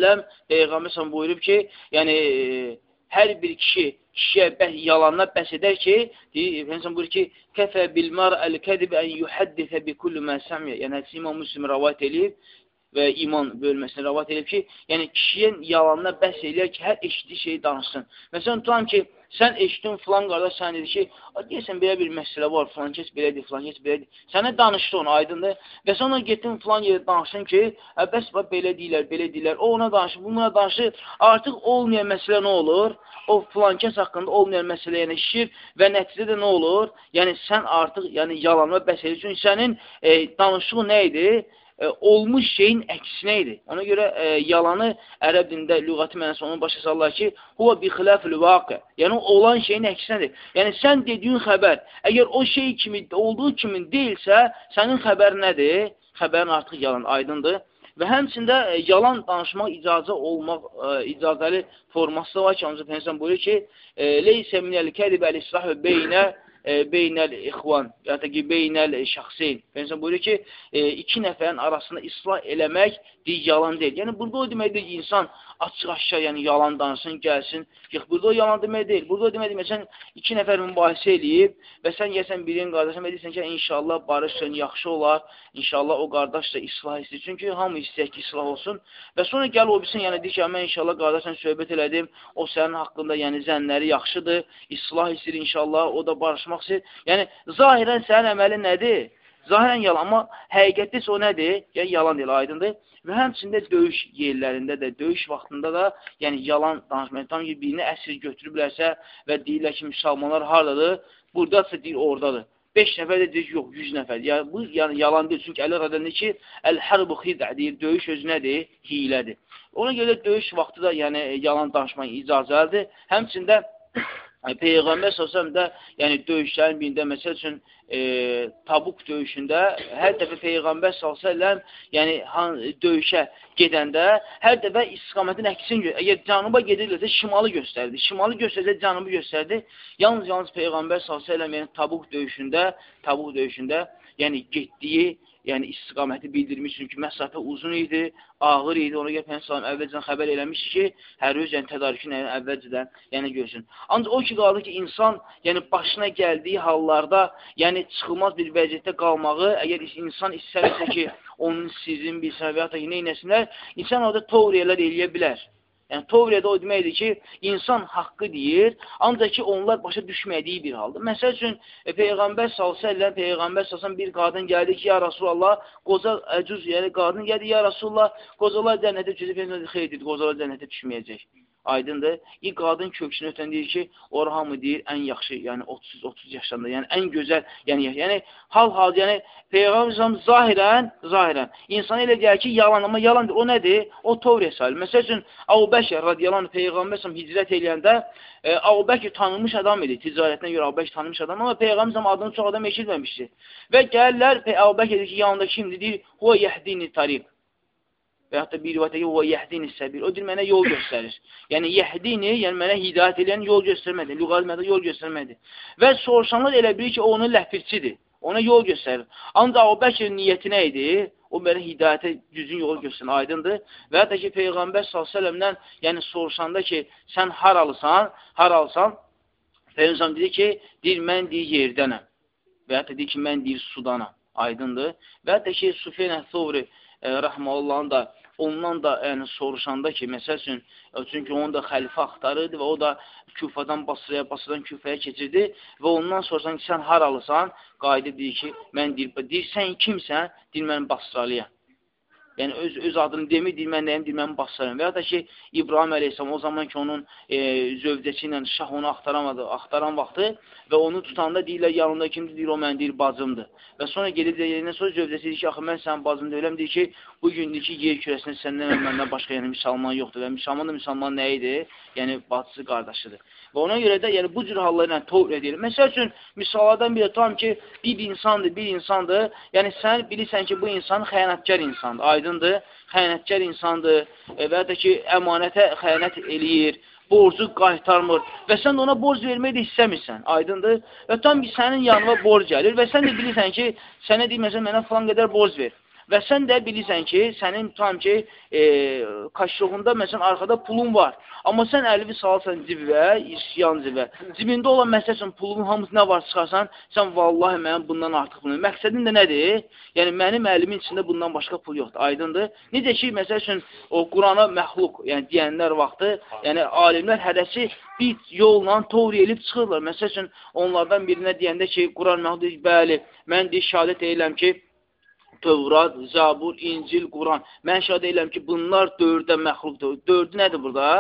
s.ə.v buyurub ki, yəni, hər bir kişiyə yalanına bəs edər ki, Peyğəmbər buyurur ki, kəfə bilmar əl-kədib ən yuhəddisə bi kullu mə səmiyə. Yəni, hədisi İmam Müslim rəvayət edib və iman bölməsini rəvat edib ki, yəni kişiyə yalanına bəs eləyər ki, hər eşitdiyi şeyi danışsın. Məsələn, tutan ki, sən eşitdin filan qardaş, sən dedi ki, deyəsən, belə bir məsələ var, filan keç belədir, filan keç belədir. Sənə danışdı onu, aydındır. Və sonra getdin filan yerə danışsın ki, bəs belə deyirlər, o ona danışır, buna danışır. Artıq olmayan məsələ nə olur? O filan kəs haqqında olmayan məsələyə yanaşır və nəticədə nə olur? Yəni, sən artıq yalanına bəs edir. Çünki sənin danışığı nə idi? Olmuş şeyin əksinə idi. Ona görə yalanı ərəb dilində lüğəti mənası onun başa sallar ki, huva bi xilafil vaqi. Yəni, olan şeyin əksinədir. Yəni, sən dediyin xəbər, əgər o şey kimi, olduğu kimi deyilsə, sənin xəbər nədir? xəbərin artıq yalan, aydındır. Və həmçində yalan danışmaq icazəli forması da var ki, ancaq Peygəmbər buyurur ki, leysə minəl kədib əl-israh beynəl ixvan, ya da ki, beynəl şəxseyn. Peygəmbər buyurur ki, iki nəfərin arasında islah eləmək yalan deyil. Yəni, burada o deməkdir ki, insan açıq-aşkar, yəni yalan danışsın, gəlsin. Yox, burada o yalan demək deyil. Burada o deməkdir, məsələn, iki nəfər mübahisə eləyib və sən gəlsən birinin qardaşına deyirsən ki, inşallah barışsın, yaxşı olar, inşallah o qardaş da islah istəyir. Çünki hamı istəyir ki, islah olsun. Və sonra gəl o bilsin, yəni deyir ki, mən inşallah qardaşla söhbət elədim, o sənin haqqında, yəni zənləri yaxşıdır, islah istəyir inşallah, o da barışmaq istəyir. Yəni, zahirən sənin əməlin nədir? Zahirən yalan, amma həqiqətdə isə o nədir? Yəni, yalan deyil, aydındır. Və həmçində döyüş yerlərində də, döyüş vaxtında da, yəni yalan danışmaq, tam ki, birini əsir götürüblərsə və deyirlər ki, müsəlmanlar haradadır, buradadırsa deyir, oradadır. 5 nəfər də deyir ki, yox, 100 nəfər. Yəni, bu yəni, yalan deyil, çünki Əli radəndə ki, əl-hərbu xidə deyir, döyüş özü nədir? Hilədir. Ona görə döyüş vaxtı da yəni, yalan danışmaq icazəlidir. Həmçində Peyğəmbər s.ə.v də yəni, döyüşlərin birində, məsəl üçün, Tabuk döyüşündə hər dəfə Peyğəmbər s.ə.v yəni, döyüşə gedəndə hər dəfə istiqamətin əksini göstərdi. Əgər cənuba gedirlərsə, şimalı göstərdi. Şimalı göstərsə, cənubu göstərdi. Yalnız Peyğəmbər s.ə.v yəni, Tabuk döyüşündə yəni, getdiyi yəni istiqaməti bildirmiş, çünki məsafə uzun idi, ağır idi. Ona görə Peyğəmbər əvvəlcədən xəbər eləmişdi ki, hər öz yəni tədarükünü əvvəlcədən yəni görsün. Ancaq o ki qaldı ki, insan yəni başına gəldiyi hallarda, yəni çıxılmaz bir vəziyyətdə qalmağı, əgər insan istəmirsə ki, onun sizin bilsin və ya da neynəsinlər, insan orada tovriyələr eləyə bilər. Yəni, tovriyədə o deməkdir ki, insan haqqı deyir, ancaq ki, onlar başa düşmədiyi bir haldır. Məsəl üçün, Peyğəmbər s.ə.v bir qadın gəldi ki, ya Rasulallah, qoca əcüz, yəni qadın gəldi, ya Rasulallah, qocalar cənnətə düşəcək, xeyr dedi, qocalar cənnətə düşməyəcək. Aydındır. İlk qadın köksünü ötən deyir ki, ora hamı deyir, ən yaxşı, yəni 30 yaşlarında, yəni ən gözəl, yəni hal-hal, yəni Peyğəmbər zahirən, insan elə deyər ki, yalan, amma yalandır. O nədir? O tovriyə sayılır. Məsəl üçün, Əbu Bəkir radiyallahu anh, Peyğəmbər hicrət eləyəndə, Əbu Bəkir tanınmış adam idi, ticarətinə görə Əbu Bəkir tanınmış adam, amma Peyğəmbər adını çox adam eşitməmişdi. Və gəlirlər, Əbu Bəkir deyir ki, yanında kimdir? Deyir, o yehdini tarib. Və yaxud da bir rivayətə ki, o yehdini səbir. O deyir, mənə yol göstərir. Yəni, yehdini, yəni mənə hidayət edən yol göstərmədir. Lüğəli mədə yol göstərmədir. Və soruşanlar elə bilir ki, o onun ləfirçidir. Ona yol göstərir. Ancaq o Bəkirin niyyəti nə idi? O mənə hidayətə düzgün yol göstərir, aydındır. Və hətta ki, Peyğəmbər s.ə.v-dən yəni soruşanda ki, sən haralsan, Peyğəmbər dedi ki, deyir, mən deyir, yerdənəm. Və hətta deyir ki, mən deyir, sudanam, aydındır. Və hətta ki, Süfyan Əth-Thawri rəhməllahın da ondan da yəni, soruşanda ki, məsəl üçün, çünki onu da xəlifə axtarırdı və o da Küfadan Basraya, Basradan Küfəyə keçirdi və ondan soruşan ki, sən haralısan? Qaydı deyir ki, mən deyir, sən kimsən? Deyir, mən Basralıyam. Yəni, öz adını demir, deyir, mən nəyim, deyir, mən Basralıyam. Və ya da ki, İbrahim əleyhissalam o zaman ki, onun zövcəsi ilə şah onu axtaran vaxtı və onu tutanda deyirlər, yanında kimdir, deyir, o mən deyir, bacımdır. Və sonra gelir, deyir, sonra zövcəsi deyir ki, axı, mən sənin bacım deyiləm, deyir ki, bu gündür ki, yer kürəsində səndən məndən başqa yəni, müsəlman yoxdur və müsəlman nə idi? Yəni, bacısı, qardaşıdır. Və ona görə də, yəni, bu cür hallarla tovr edilir. Məsəl üçün, misallardan biri tam ki, bir insandır, yəni, sən bilirsən ki, bu insan xəyanətkar insandır, aydındır, xəyanətkar insandır və ya da ki, əmanətə xəyanət eləyir, borcu qaytarmır və sən də ona borc verməyi də istəmirsən, aydındır. Və tam ki, sənin yanına borc gəlir və sən də bilirsən ki, sənə deyir, məsələn, mənə falan qədər borc ver. Və sən də bilirsən ki, sənin tam ki, kaşluğunda, məsələn, arxada pulun var. Amma sən əlini salırsan cibə, yan cibə. Cibində olan məsəl üçün pulun hamısı nə var çıxarsan, sən vallahi mənim bundan artıq bunu. Məqsədin də nədir? Yəni, mənim əlimin içində bundan başqa pul yoxdur, aydındır. Necə ki, məsəl üçün, o Qurana məxluq, yəni deyənlər vaxtı, yəni alimlər hədəsi bir yolla tovri elib çıxırlar. Məsəl üçün, onlardan birinə deyəndə ki, Quran məxluq deyir, bəli, mən deyir, şəhadət edirəm ki, Tövrat, Zabur, İncil, Quran. Mən şəhadət edirəm ki, bunlar dörddə məxluqdur. Dördü nədir burada?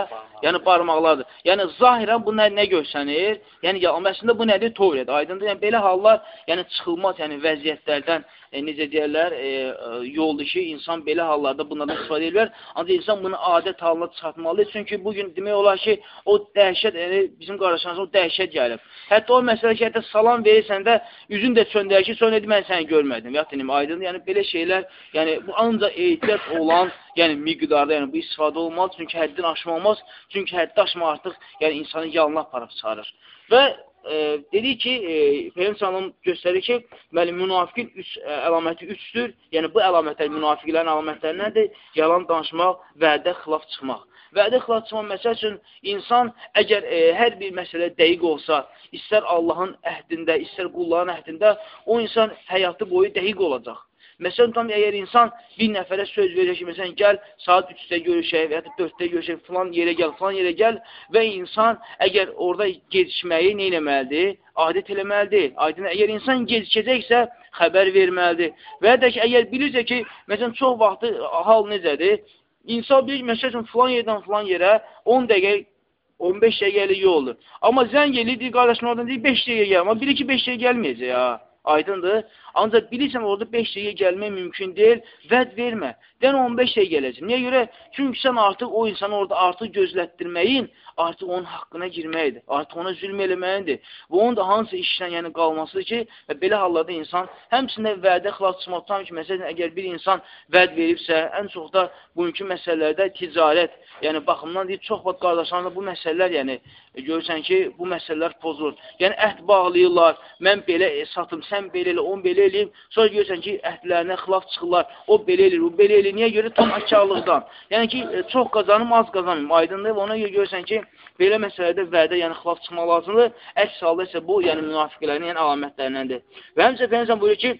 Yəni barmaqlardır. Yəni zahirən bu nə görsənir? Yəni əslində bu nədir? Tövlədir. Aydındır. Yəni belə hallar, yəni çıxılmaz, yəni vəziyyətlərdən necə deyirlər, yoldur ki, insan belə hallarda bunlardan istifadə edir. Ancaq insan bunu adət halına çıxartmalıdır. Çünki bugün demək olar ki, o dəhşət, bizim qardaşlarımıza o dəhşət gəlib. Hətta o məsələ ki, hətta salam verirsən də, üzün də çöndərir ki, sonra mən səni görmədim. Aydındır. Yəni belə şeylər, yəni bu ancaq ehtiyat olan, yəni miqdarda, yəni bu istifadə olmaz. Çünki həddini aşma olmaz. Çünki həddi aşma artıq, yəni insanı yalına aparıb çıxarır. Və dedik ki, Peyğəmbər göstərir ki, münafiqin əlaməti 3-dür. Yəni bu əlamətlər, münafiqlərin əlamətləri nədir? Yalan danışmaq, vədə xilaf çıxmaq. Vədə xilaf çıxmaq məsəl üçün insan əgər hər bir məsələ dəqiq olsa, istər Allahın əhdində, istər qulların əhdində, o insan həyatı boyu dəqiq olacaq. Məsələn, əgər insan bir nəfərə söz verir ki, məsələn, gəl, saat 3-də görüşək və ya 4-də görüşək, filan yerə gəl və insan əgər orada gecikməyi nə eləməlidir? Adət eləməlidir. Aydın, əgər insan gecikəcəksə, xəbər verməlidir. Və ya da ki, əgər bilirsə ki, məsələn, çox vaxtı hal necədir? İnsan bilir ki, məsələn, filan yerdən filan yerə 10 dəqiqə, 15 dəqiqəlik yoldur. Amma zəng eləyir, qardaşım oradan deyir, 5 dəqiqə gəl. Amma bilir ki, 5 dəqiqə gəlməyəcək ya. Aydındır. Ancaq bilirsən, orada 5 dəqiqə gəlmək mümkün deyil, vəd vermə. Dən 15 dəqiqə gələcək. Niyə görə? Çünki sən artıq o insanı orada artıq gözlətdirməyin, artıq onun haqqına girməkdir. Artıq ona zülm eləməyindir. Və onun da hansı işdən yəni qalmasıdır ki, və belə hallarda insan həmçində vədə xilaf çıxmaqdan ki, məsələn, əgər bir insan vəd veribsə, ən çox da bugünkü məsələlərdə ticarət, yəni baxımdan deyib, çox vaxt qardaşlarında bu məsələlər, yəni görürsən ki, bu məsələlər pozulur. Yəni əhd bağlayırlar, mən belə satım, sən belə elə, on belə eləyim, sonra görürsən ki, əhdlərinə xilaf çıxırlar, o belə eləyir, o belə eləyir, niyə görə? Tam açarlıqdan. Yəni ki, çox qazanım, az qazanım, aydındır və ona görə görürsən ki, belə məsələdə vədə, yəni xilaf çıxmaq lazımdır. Əks halda isə bu, yəni münafiqlərin yəni əlamətlərindəndir. Və həmçə Peyğəmbər buyurur ki,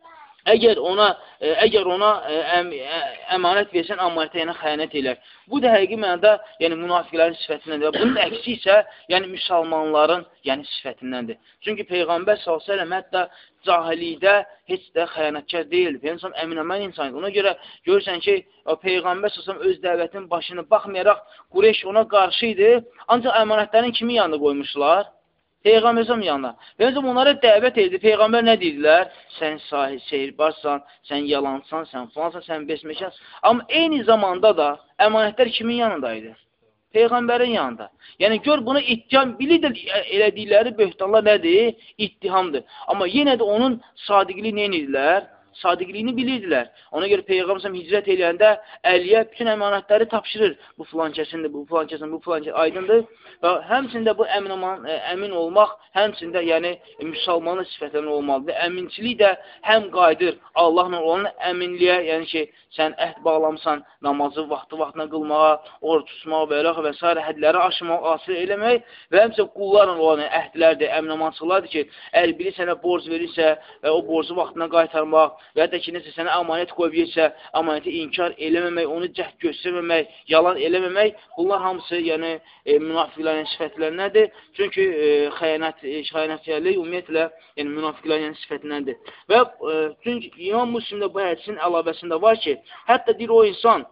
əgər ona əmanət versən, əmanətə yəni xəyanət elər. Bu da həqiqi mənada yəni münafiqlərin sifətindəndir. Bunun əksi isə yəni müsəlmanların yəni sifətindəndir. Çünki Peyğəmbər s.ə.v hətta cahillikdə heç də xəyanətkar deyil. Peyğəmbər əmin-əmən insan idi. Ona görə görürsən ki, Peyğəmbər s.ə.v öz dəvətinin başını baxmayaraq Qureyş ona qarşı idi. Ancaq əmanətlərin kimin yanında qoymuşlar? Peyğəmbər yanına. Peyğəmbər onlara dəvət edir. Peyğəmbər nə deyirlər? Sən sehirbarsan, sən yalansan, sən falansan, sən besməkan. Amma eyni zamanda da əmanətlər kimin yanındaydı? Peyğəmbərin yanında. Yəni gör buna ittiham, bilir də elədikləri böhtanlar nədir? İttihamdır. Amma yenə də onun sadiqliyi nə edirlər? Sadiqliyini bilirdilər. Ona görə Peyğəmbər hicrət eləyəndə Əliyə bütün əmanətləri tapşırır. Bu filan kəsindir, bu filan kəsindir, bu filan kəsindir. Aydındır. Və həmçində bu əmin olmaq, həmçində yəni müsəlmanın sifətlərinin olmalıdır. Əminçilik də həm qayıdır Allahla olan əminliyə, yəni ki, sən əhd bağlamısan, namazı vaxtına qılmağa, oruç tutmağa və s. hədləri aşmaq, asıl eləmək və həmçə qullarla olan əhdlərdir, əminamançılardır ki, əgər biri sənə borc verirsə və o borcu vaxtına qaytarmaq və ya da ki, nəsə sənə əmanət qoyub yersə, əmanəti inkar eləməmək, onu cəhd göstərməmək, yalan eləməmək, bunlar hamısı yəni münafiqlərin sifətlərindəndir. Çünki xəyanətkarlıq ümumiyyətlə yəni münafiqlərin yəni sifətindəndir. Və çünki İmam Müslimdə bu hədisin əlavəsində var ki, hətta deyir o insan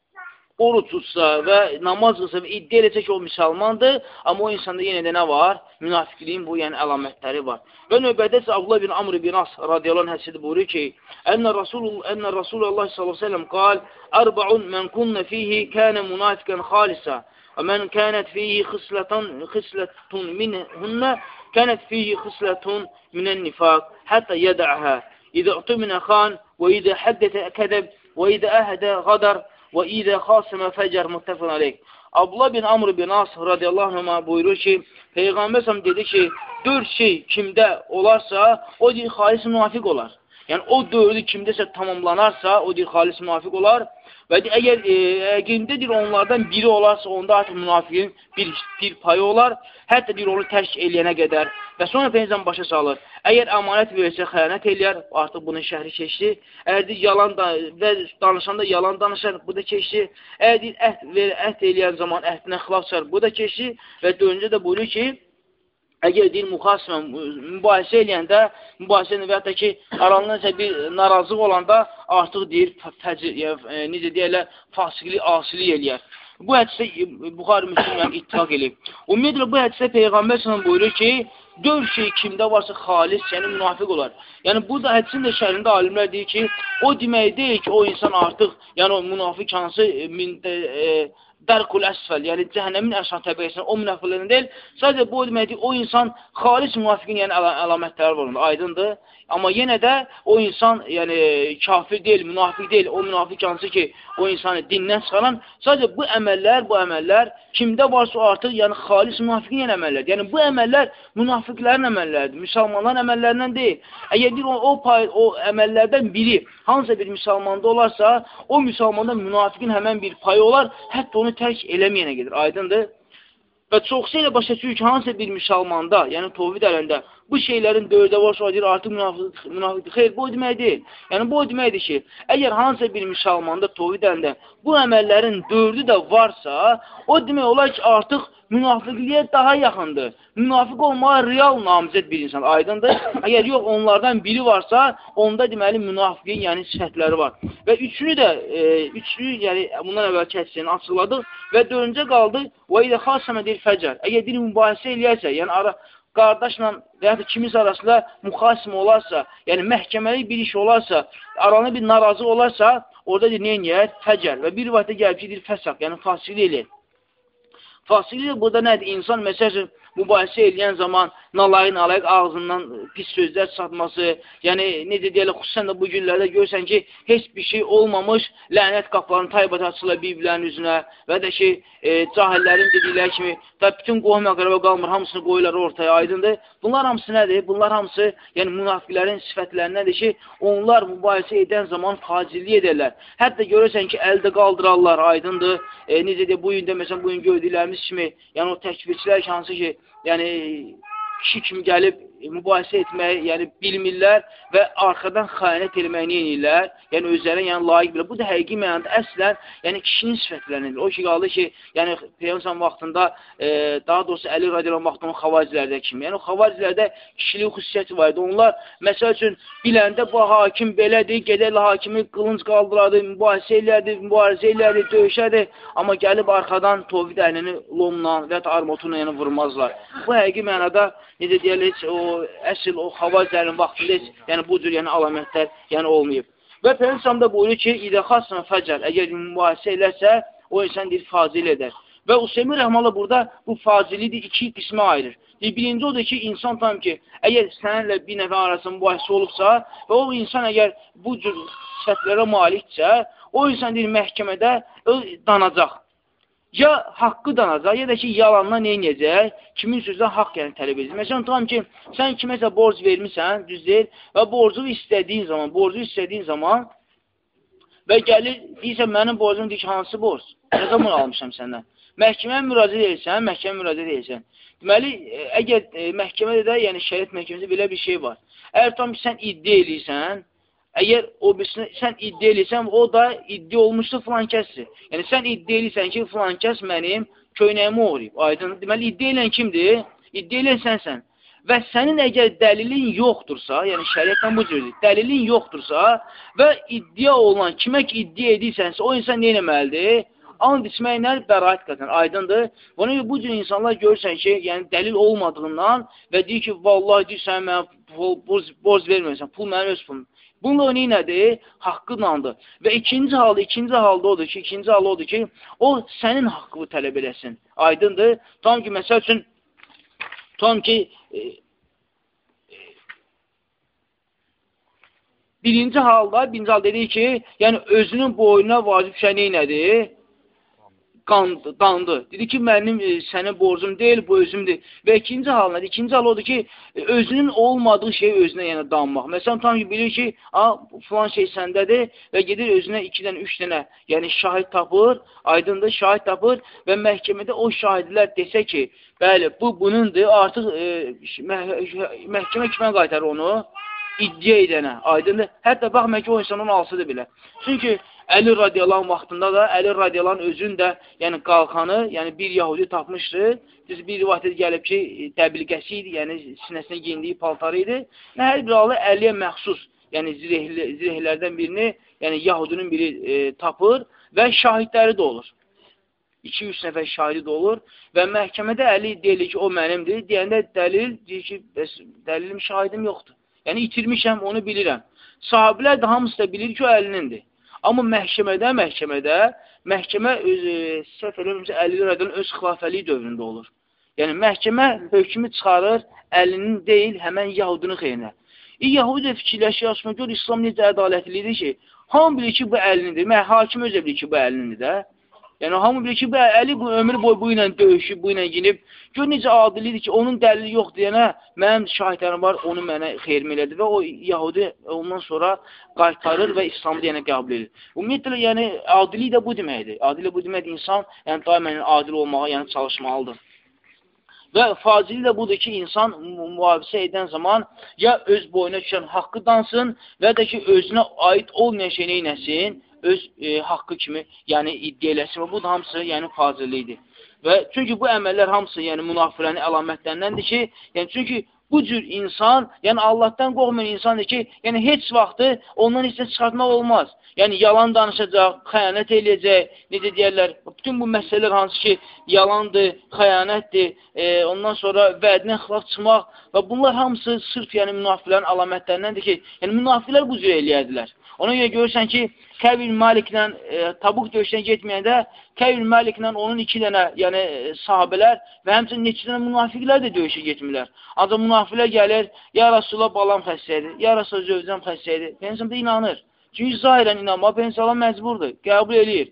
oruç tutsa və namaz qılsa və iddia edəcək ki, o müsəlmandır, amma o insanda yenə də nə var? Münafiqliyin bu yəni əlamətləri var. Və növbədə isə Abdullah bin Amr bin As radiyallahu anh hədisi buyurur ki, Ənə Rasulullah s.ə.v qal, Ərba'un mən kunnə fihi kənə münafiqən xalisə və mən kənət fihi xislətun minhünnə kənət fihi xislətun minən nifaq hətta yədə'hə İdə utumünə xan və idə həddətə kədəb və idə əhədə qadar və idə xasımə fəcər müttəfən aleyk. Abdullah bin Amr bin As radiyallahu anh buyurur ki, Peyğəmbər dedi ki, 4 şey kimdə olarsa, o deyir, xalis münafiq olar. Yəni, o 4'ü kimdəsə tamamlanarsa, o deyir, xalis münafiq olar. Və əgər əqimdə onlardan biri olarsa, onda artıq münafiqin bir payı olar. Hətta deyir, onu tərk eləyənə qədər. Və sonra Peyğəmbər başa salır. Əgər əmanət verirsə, xəyanət eləyər, artıq bunun şəhri keçdi. Əgər deyir, yalan və danışanda yalan danışar, bu da keçdi. Əgər deyir, əhd eləyən zaman əhdinə xilaf çıxar, bu da keçdi. Və dördüncü də buyurur ki, Əgər deyir, müxasimə, mübahisə eləyəndə, mübahisə və hətta ki, aralarında bir narazılıq olanda artıq deyir, necə deyərlər, fasiqlik, asilik eləyər. Bu hədisdə Buxari Müslim ittifaq eləyib. Ümumiyyətlə, bu hədisdə Peyğəmbər s.ə.v buyurur ki, 4 şey kimdə varsa xalis, yəni münafiq olar. Yəni, burada hədisin də şərində alimlər deyir ki, o demək deyil ki, o insan artıq, yəni o münafiq hansı dərqul əsfəl, yəni cəhənnəmin əşan təbəqəsində o münafiqlərin deyil, sadəcə bu deməkdir, o insan xalis münafiqin yəni əlamətləri var, aydındır. Amma yenə də o insan yəni kafir deyil, münafiq deyil, o münafiq hansı ki, o insanı dindən çıxaran, sadəcə bu əməllər kimdə varsa o artıq yəni xalis münafiqin yəni əməllərdir. Yəni bu əməllər münafiqlərin əməlləridir, müsəlmanların əməllərindən deyil. Əgər deyir, o əməllərdən biri hansısa bir müsəlmanda olarsa, o müsəlmanda münafiqin həmən bir payı olar, hətta onu tərk eləməyənə gedir, aydındır. Və çoxsa ilə başa düşür ki, hansısa bir müsəlmanda, yəni tovhid ələndə, bu şeylərin dördə varsa, o deyir, artıq münafiqdir. Xeyr, bu o demək deyil. Yəni, bu o deməkdir ki, əgər hansısa bir müsəlmanda tovhid ələndə bu əməllərin dördü də varsa, o demək olar ki, artıq münafiqliyə daha yaxındır. Münafiq olmağa real namizəd bir insan, aydındır. Əgər yox, onlardan biri varsa, onda deməli münafiqin, yəni sifətləri var. Və üçünü, yəni bundan əvvəlki hədisini açıqladıq və dördüncə qaldı, və ilə xasəmə deyil fəcər. Əgər deyil, mübahisə eləyərsə, yəni qardaşla və ya da kimis arasında müxasimə olarsa, yəni məhkəməli bir iş olarsa, arana bir narazı olarsa, orada deyil, neynəyər? Fəcər. Və bir rivayətdə gəlib ki, deyil, fəsaq, yəni fasiqlik eləyir. Fasiqlik burada nədir? İnsan, məsəl üçün, mübahisə eləyən zaman nalayıq ağzından pis sözlər çıxartması, yəni necə deyərlər, xüsusən də bu günlərdə görürsən ki, heç bir şey olmamış, lənət qapılarını taybat açırlar bir-birlərinin üzünə və də ki, cahillərin dedikləri kimi, bütün qohum əqrəbə qalmır, hamısını qoyurlar ortaya, aydındır. Bunlar hamısı nədir? Bunlar hamısı, yəni münafiqlərin sifətlərindədir ki, onlar mübahisə edən zaman facirlik edərlər. Hətta görürsən ki, əldə qaldırarlar, aydındır. Necə deyək, bu gün də, məsələn, bu gün gördüklərimiz kimi, yəni o təkfirçilər ki, hansı ki, yəni kişi kimi gəlib mübahisə etməyi, yəni bilmirlər və arxadan xəyanət eləməyini edirlər, yəni özlərinə yəni layiq bilir. Bu da həqiqi mənada əslən, yəni kişinin sifətlərinədir. O ki, qaldı ki, yəni Peyğəmbər vaxtında, daha doğrusu Əli radiyallahu vaxtında xavarizilərdə kimi, yəni o xavarizilərdə kişilik xüsusiyyəti var idi. Onlar, məsəl üçün, biləndə bu hakim belədir, gedərlə hakimi qılınc qaldırardı, mübahisə eləyərdi, döyüşərdi, amma gəlib arxadan tovhid əhlini lomla və ya armotuna yəni vurmazlar. Bu həqiqi mənada, necə deyərlər, heç o əsl o xavarizilərin vaxtında heç, yəni bu cür yəni alamətlər yəni olmayıb. Və Peyğəmbər da buyurur ki, İdə xasına fəcər, əgər mübahisə eləsə, o insan deyir, fazil edər. Və Useymi Rəhmanla burada bu faziliyi iki qismə ayırır. Birinci odur ki, insan tam ki, əgər səninlə bir nəfər arasında mübahisə olubsa və o insan əgər bu cür sifətlərə maliksə, o insan deyir, məhkəmədə danacaq. Ya haqqı danacaq, ya da ki, yalanla neynəyəcək, kimin sözdən haqq yəni tələb edəcək. Məsələn, tam ki, sən kiməsə borc vermirsən, düz deyil, və borcu istədiyin zaman və gəlir, deyirsən, mənim borcum deyir ki, hansı borc? Nə zaman almışam səndən? Məhkəməyə müraciət edirsən. Deməli, əgər məhkəmədə də, yəni şəriət məhkəmədə belə bir şey var. Əgər tam ki, sən iddia edirsən, əgər sən iddia edirsən, o da iddia olmuşdur filan kəsdir. Yəni, sən iddia edirsən ki, filan kəs mənim köynəyimi uğrayıb. Aydın, deməli, iddia edən kimdir? İddia edən sənsən. Və sənin əgər dəlilin yoxdursa, yəni şəriətdən bu cürdür, dəlilin yoxdursa və iddia olunan, kimə ki iddia edirsənsə, o insan nə eləməlidir? And içməklə bəraət qazanır, aydındır. Ona görə bu cür insanlar görürsən ki, yəni dəlil olmadığından və deyir ki, vallahi deyir, sən mənə borc vermirsən, pul mənim öz pulum. Bununla o nədir? Haqqındandır. Və ikinci halda odur ki, o sənin haqqını tələb eləsin. Aydındır. Tam ki, məsəl üçün, birinci halda deyir ki, yəni özünün boynuna vacib şey nədir? Dandı. Dedi ki, mənim sənin borcum deyil, bu özümdür. Və ikinci hal odur ki, özünün olmadığı şeyi özünə yəni danmaq. Məsələn, tam ki, bilir ki, filan şey səndədir və gedir özünə 2 dənə, 3 dənə, yəni şahid tapır, aydındır, şahid tapır və məhkəmədə o şahidlər desə ki, bəli, bu bunundur, artıq məhkəmə kimə qaytarır onu? İddia edənə, aydındır. Hətta baxmayın ki, o insan onu alsıdır belə. Çünki Əli radiyallahu vaxtında da, Əli radiyallahu özün də, yəni qalxanı, yəni bir Yahudi tapmışdı. Düz bir rivayət gəlib ki, təbliğəsi idi, yəni sinəsinə giyindiyi paltarı idi. Hər bir halı Əliyə məxsus, yəni zirehlərdən birini, yəni Yahudinin biri tapır və şahidləri də olur. 2-3 nəfər şahidi də olur və məhkəmədə Əli deyilir ki, o mənimdir. Deyəndə dəlil deyir ki, dəlilim, şahidim yoxdur. Yəni itirmişəm, onu bilirəm. Sahabilər də hamısı da bilir ki, o Əlinindir. Amma məhkəmə səhv eləmirəmsə, Əli rədiyallahu öz xilafəliyi dövründə olur. Yəni məhkəmə hökmü çıxarır Əlinin deyil, həmən Yahudinin xeyrinə. Yahudi də fikirləşir, aslında gör, İslam necə ədalətlidir ki, hamı bilir ki, bu Əlinindir. Hakim özə bilir ki, bu Əlinindir də. Yəni, hamı bilir ki, Əli bu ömür boyu bu ilə döyüşüb, bu ilə ginib. Gör, necə adilidir ki, onun dəlili yoxdur deyənə, mənim şahidlərim var, onu mənə xeyrim elədi və o Yahudi ondan sonra qaytarır və İslamı deyənə qəbul edir. Ümumiyyətlə, yəni, adilik də bu deməkdir. Adilik bu deməkdir, insan yəni, daimən adil olmağa yəni, çalışmalıdır. Və fazili də budur ki, insan mühafizə edən zaman ya öz boyuna düşən haqqı dansın və də ki, özünə aid olmayan şey neynəsin, öz haqqı kimi yəni iddia eləsin və bu da hamısı yəni fazilidir. Və çünki bu əməllər hamısı yəni münafiqlərin əlamətlərindəndir ki, yəni çünki bu cür insan, yəni Allahdan qorxmayan insandır ki, yəni heç vaxtı ondan hissə çıxartmaq olmaz. Yəni yalan danışacaq, xəyanət eləyəcək, necə deyərlər, bütün bu məsələlər hansı ki, yalandır, xəyanətdir, ondan sonra vədinə xilaf çıxmaq və bunlar hamısı sırf yəni münafiqlərin əlamətlərindəndir ki, yəni münafiqlər bu cür eləyərdilər. Ona görə görürsən ki, Kəb-ül Maliklə Tabuk döyüşünə getməyəndə Kəb-ül Maliklə onun 2 dənə yəni, sahabələr və həmçinin neçə dənə münafiqlər də döyüşə getmirlər. Ancaq münafiqlər gəlir, ya Rasulullah balam xəstəyədir, ya Rasulullah zövcəm xəstəyədir. Peygəmbər də inanır. Çünki zahirən inanmaq Peygəmbər məcburdur, qəbul eləyir.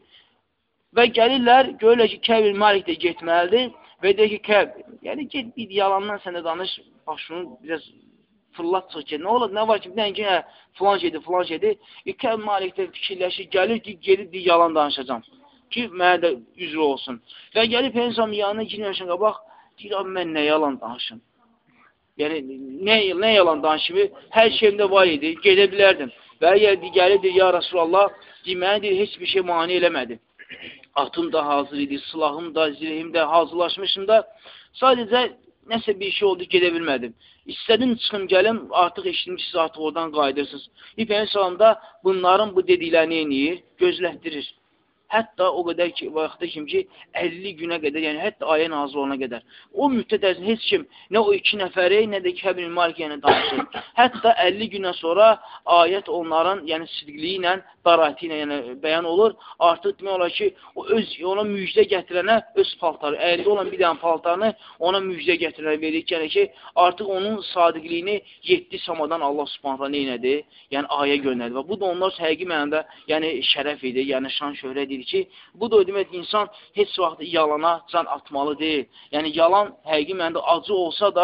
Və gəlirlər, görürlər ki, Kəb-ül Malik də getməlidir və deyir ki, Kəb, yəni get bir yalandan sənə danış, başını biraz fırlat çıx ki, nə olur, nə var ki, bir dənə ki, filan şeydir. Kəb Malikdə fikirləşir, gəlir ki, gelib yalan danışacam ki, mənə də üzr olsun. Və gəlib Peygəmbərin yanına girməmişən qabaq, deyir, abi, mən nə yalan danışım? Yəni, nə yalan danışım? Hər şeyimdə var idi, gedə bilərdim. Və gəlir, ya Rasulallah, deməni deyir, heç bir şey mani eləmədi. Atım da hazır idi, silahım da, zirehim də hazırlaşmışım da, sadəcə nəsə bir şey oldu, gedə bilmədim. İstədim çıxım gəlim, artıq eşitmişsiniz, artıq oradan qayıdırsınız. İbn Salamda bunların bu dediklərini eləyir, gözlətdirir. Hətta o qədər ki, vaxtda ki, 50 günə qədər, yəni hətta ayə nazil olana qədər. O müddət ərzində heç kim, nə o 2 nəfəri, nə də Kəb-ül Malik yəni danışır. Hətta 50 günə sonra ayət onların, yəni sidqliyi ilə, darati ilə yəni, bəyan olur. Artıq demək olar ki, o ona müjdə gətirənə öz paltarı, əlində olan bir dənə paltarını ona müjdə gətirənə verir ki, artıq onun sadiqliyini 7 samadan Allah subhanətlə neynədir? Yəni ayə göndərdi. Və bu da onlar həqiqi mənada yəni şərəf idi, yəni şan şöhrət idi ki, bu da o demək insan heç vaxt yalana can atmalı deyil. Yəni yalan həqiqi mənada acı olsa da,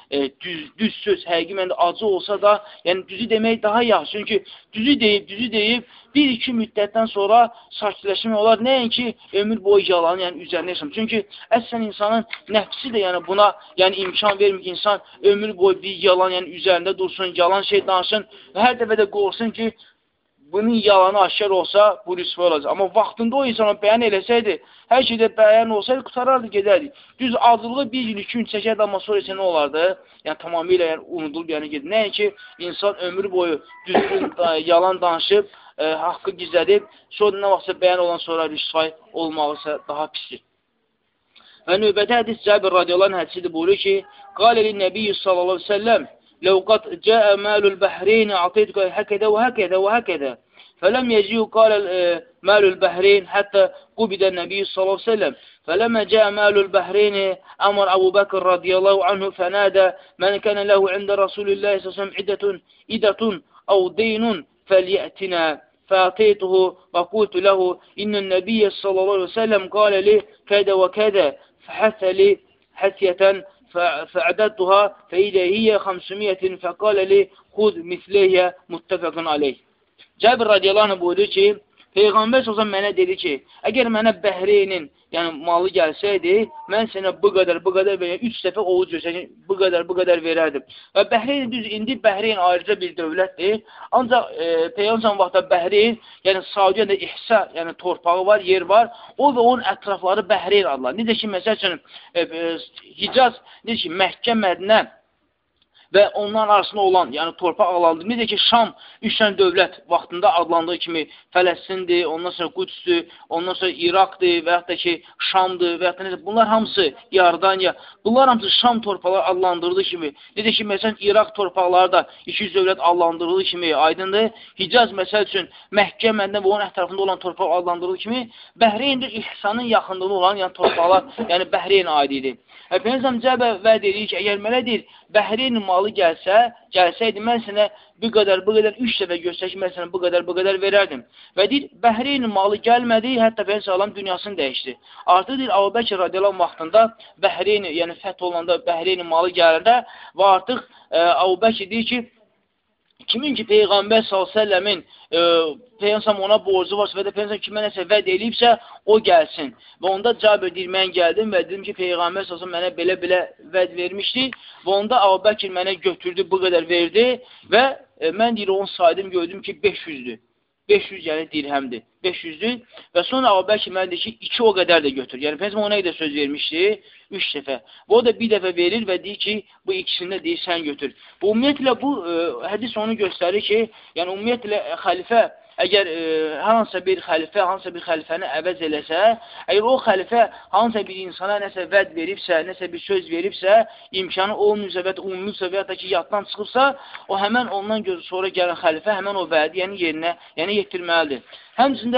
düz söz həqiqi mənada acı olsa da, yəni düzü demək daha yaxşı. Çünki düzü deyib, 1-2 müddətdən sonra sakitləşmək olar. Nəinki ömür boyu yalanı yəni üzərində yaşam. Çünki əslən insanın nəfsi də yəni buna yəni imkan vermir ki, insan ömür boyu bir yalan yəni üzərində dursun, yalan şey danışsın və hər dəfə də qorxsun ki, bunun yalanı aşkar olsa, bu rüsvə olacaq. Amma vaxtında o insana bəyan eləsəydi, hər şeydə bəyan olsaydı, qutarardı, gedərdi. Düz acılığı 1 gün, 2 gün çəkərdi, amma sonra isə nə olardı? Yəni, tamamilə yəni, unudulub, yəni gedir. Nəinki insan ömür boyu düzgün yalan danışıb, haqqı gizlədib, sonra nə vaxtsa bəyan olan sonra rüsvay olmalısa daha pisdir. Və növbəti hədis Cəbir radiyallahu anh hədisidir, buyurur ki, Qaləli Nəbiyyü sallallahu aleyhi ve sellem, لو قد جاء مال البحرين أعطيتك هكذا وهكذا وهكذا فلم يجيء قال مال البحرين حتى قبض النبي صلى الله عليه وسلم فلما جاء مال البحرين أمر أبو بكر رضي الله عنه فنادى من كان له عند رسول الله صلى الله عليه وسلم عدة أو دين فليأتنا فأعطيته وقلت له إن النبي صلى الله عليه وسلم قال لي كذا وكذا فحث لي حثية فعددتها فإذا هي 500 فقال لي خذ مثلها muttefakun aleyh. Cəbir radiyallahu anh buyurur ki, Peyğəmbər s.ə.v mənə dedi ki, əgər mənə Bəhreynin yəni malı gəlsəydi, mən sənə bu qədər verərdim, 3 dəfə ovuc görsək, bu qədər verərdim. Və Bəhreyn düz, indi Bəhreyn ayrıca bir dövlətdir. Ancaq Peyğəmbər vaxtda Bəhreyn, yəni Saudiyədə İhsa, yəni torpağı var, yer var. O və onun ətrafları Bəhreyn adlar. Necə ki, məsəl üçün, Hicaz, necə ki, Məkkə, Mədinə və onların arasında olan, yəni torpaq alandır. Necə ki, Şam 3 dənə dövlət vaxtında adlandığı kimi Fələstindir, ondan sonra Qüdsdür, ondan sonra İraqdır və yaxud da ki, Şamdır və yaxud da necə, bunlar hamısı İordaniya, bunlar hamısı Şam torpaqları adlandırdığı kimi, necə ki, məsələn, İraq torpaqları da 200 dövlət adlandırdığı kimi aydındır. Hicaz, məsəl üçün, Məkkə, Mədinə və onun ətrafında olan torpaq adlandırdığı kimi, Bəhreyndir İhsanın yaxınlığı olan, yəni torpaqlar, yəni Bəhreyn aid idi. Peyğəmbər cəbə vəd edir ki, əgər mənə deyir, Bəhreyn malı gəlsəydi, mən sənə bu qədər 3 dəfə göstərək, mən sənə bu qədər verərdim. Və deyir, Bəhreyn malı gəlmədi, hətta Peyğəmbər salam dünyasını dəyişdi. Artıq deyir, Əbu Bəkr radiyallahu vaxtında Bəhreyn, yəni fəth olanda Bəhreyn malı gəlirdə və artıq Əbu Bəkr deyir ki, kimin ki Peyğəmbər s.ə.v-in Peyğəmbər ona borcu varsa və də Peyğəmbər kimə nəsə vəd eləyibsə, o gəlsin. Və onda Cabir deyir, mən gəldim və dedim ki, Peyğəmbər s.ə.v mənə belə vəd vermişdi və onda Əbu Bəkr mənə götürdü, bu qədər verdi və mən deyir, onu saydım, gördüm ki, 500-dür. 500 yəni dirhəmdir. 500-dür və sonra Əbu Bəkr mənə deyir ki, 2 o qədər də götür. Yəni Peyğəmbər ona da söz vermişdi, 3 dəfə. Və o da bir dəfə verir və deyir ki, bu ikisini də deyir, sən götür. Bu ümumiyyətlə bu hədis onu göstərir ki, yəni ümumiyyətlə xəlifə əgər hansısa bir xəlifəni əvəz eləsə, əgər o xəlifə hansısa bir insana nəsə vəd veribsə, nəsə bir söz veribsə, imkanı olmuyorsa və umumluysa və ya da ki, yaddan çıxıbsa, o həmən ondan sonra gələn xəlifə həmən o vədi yerinə yetirməlidir. Həmçində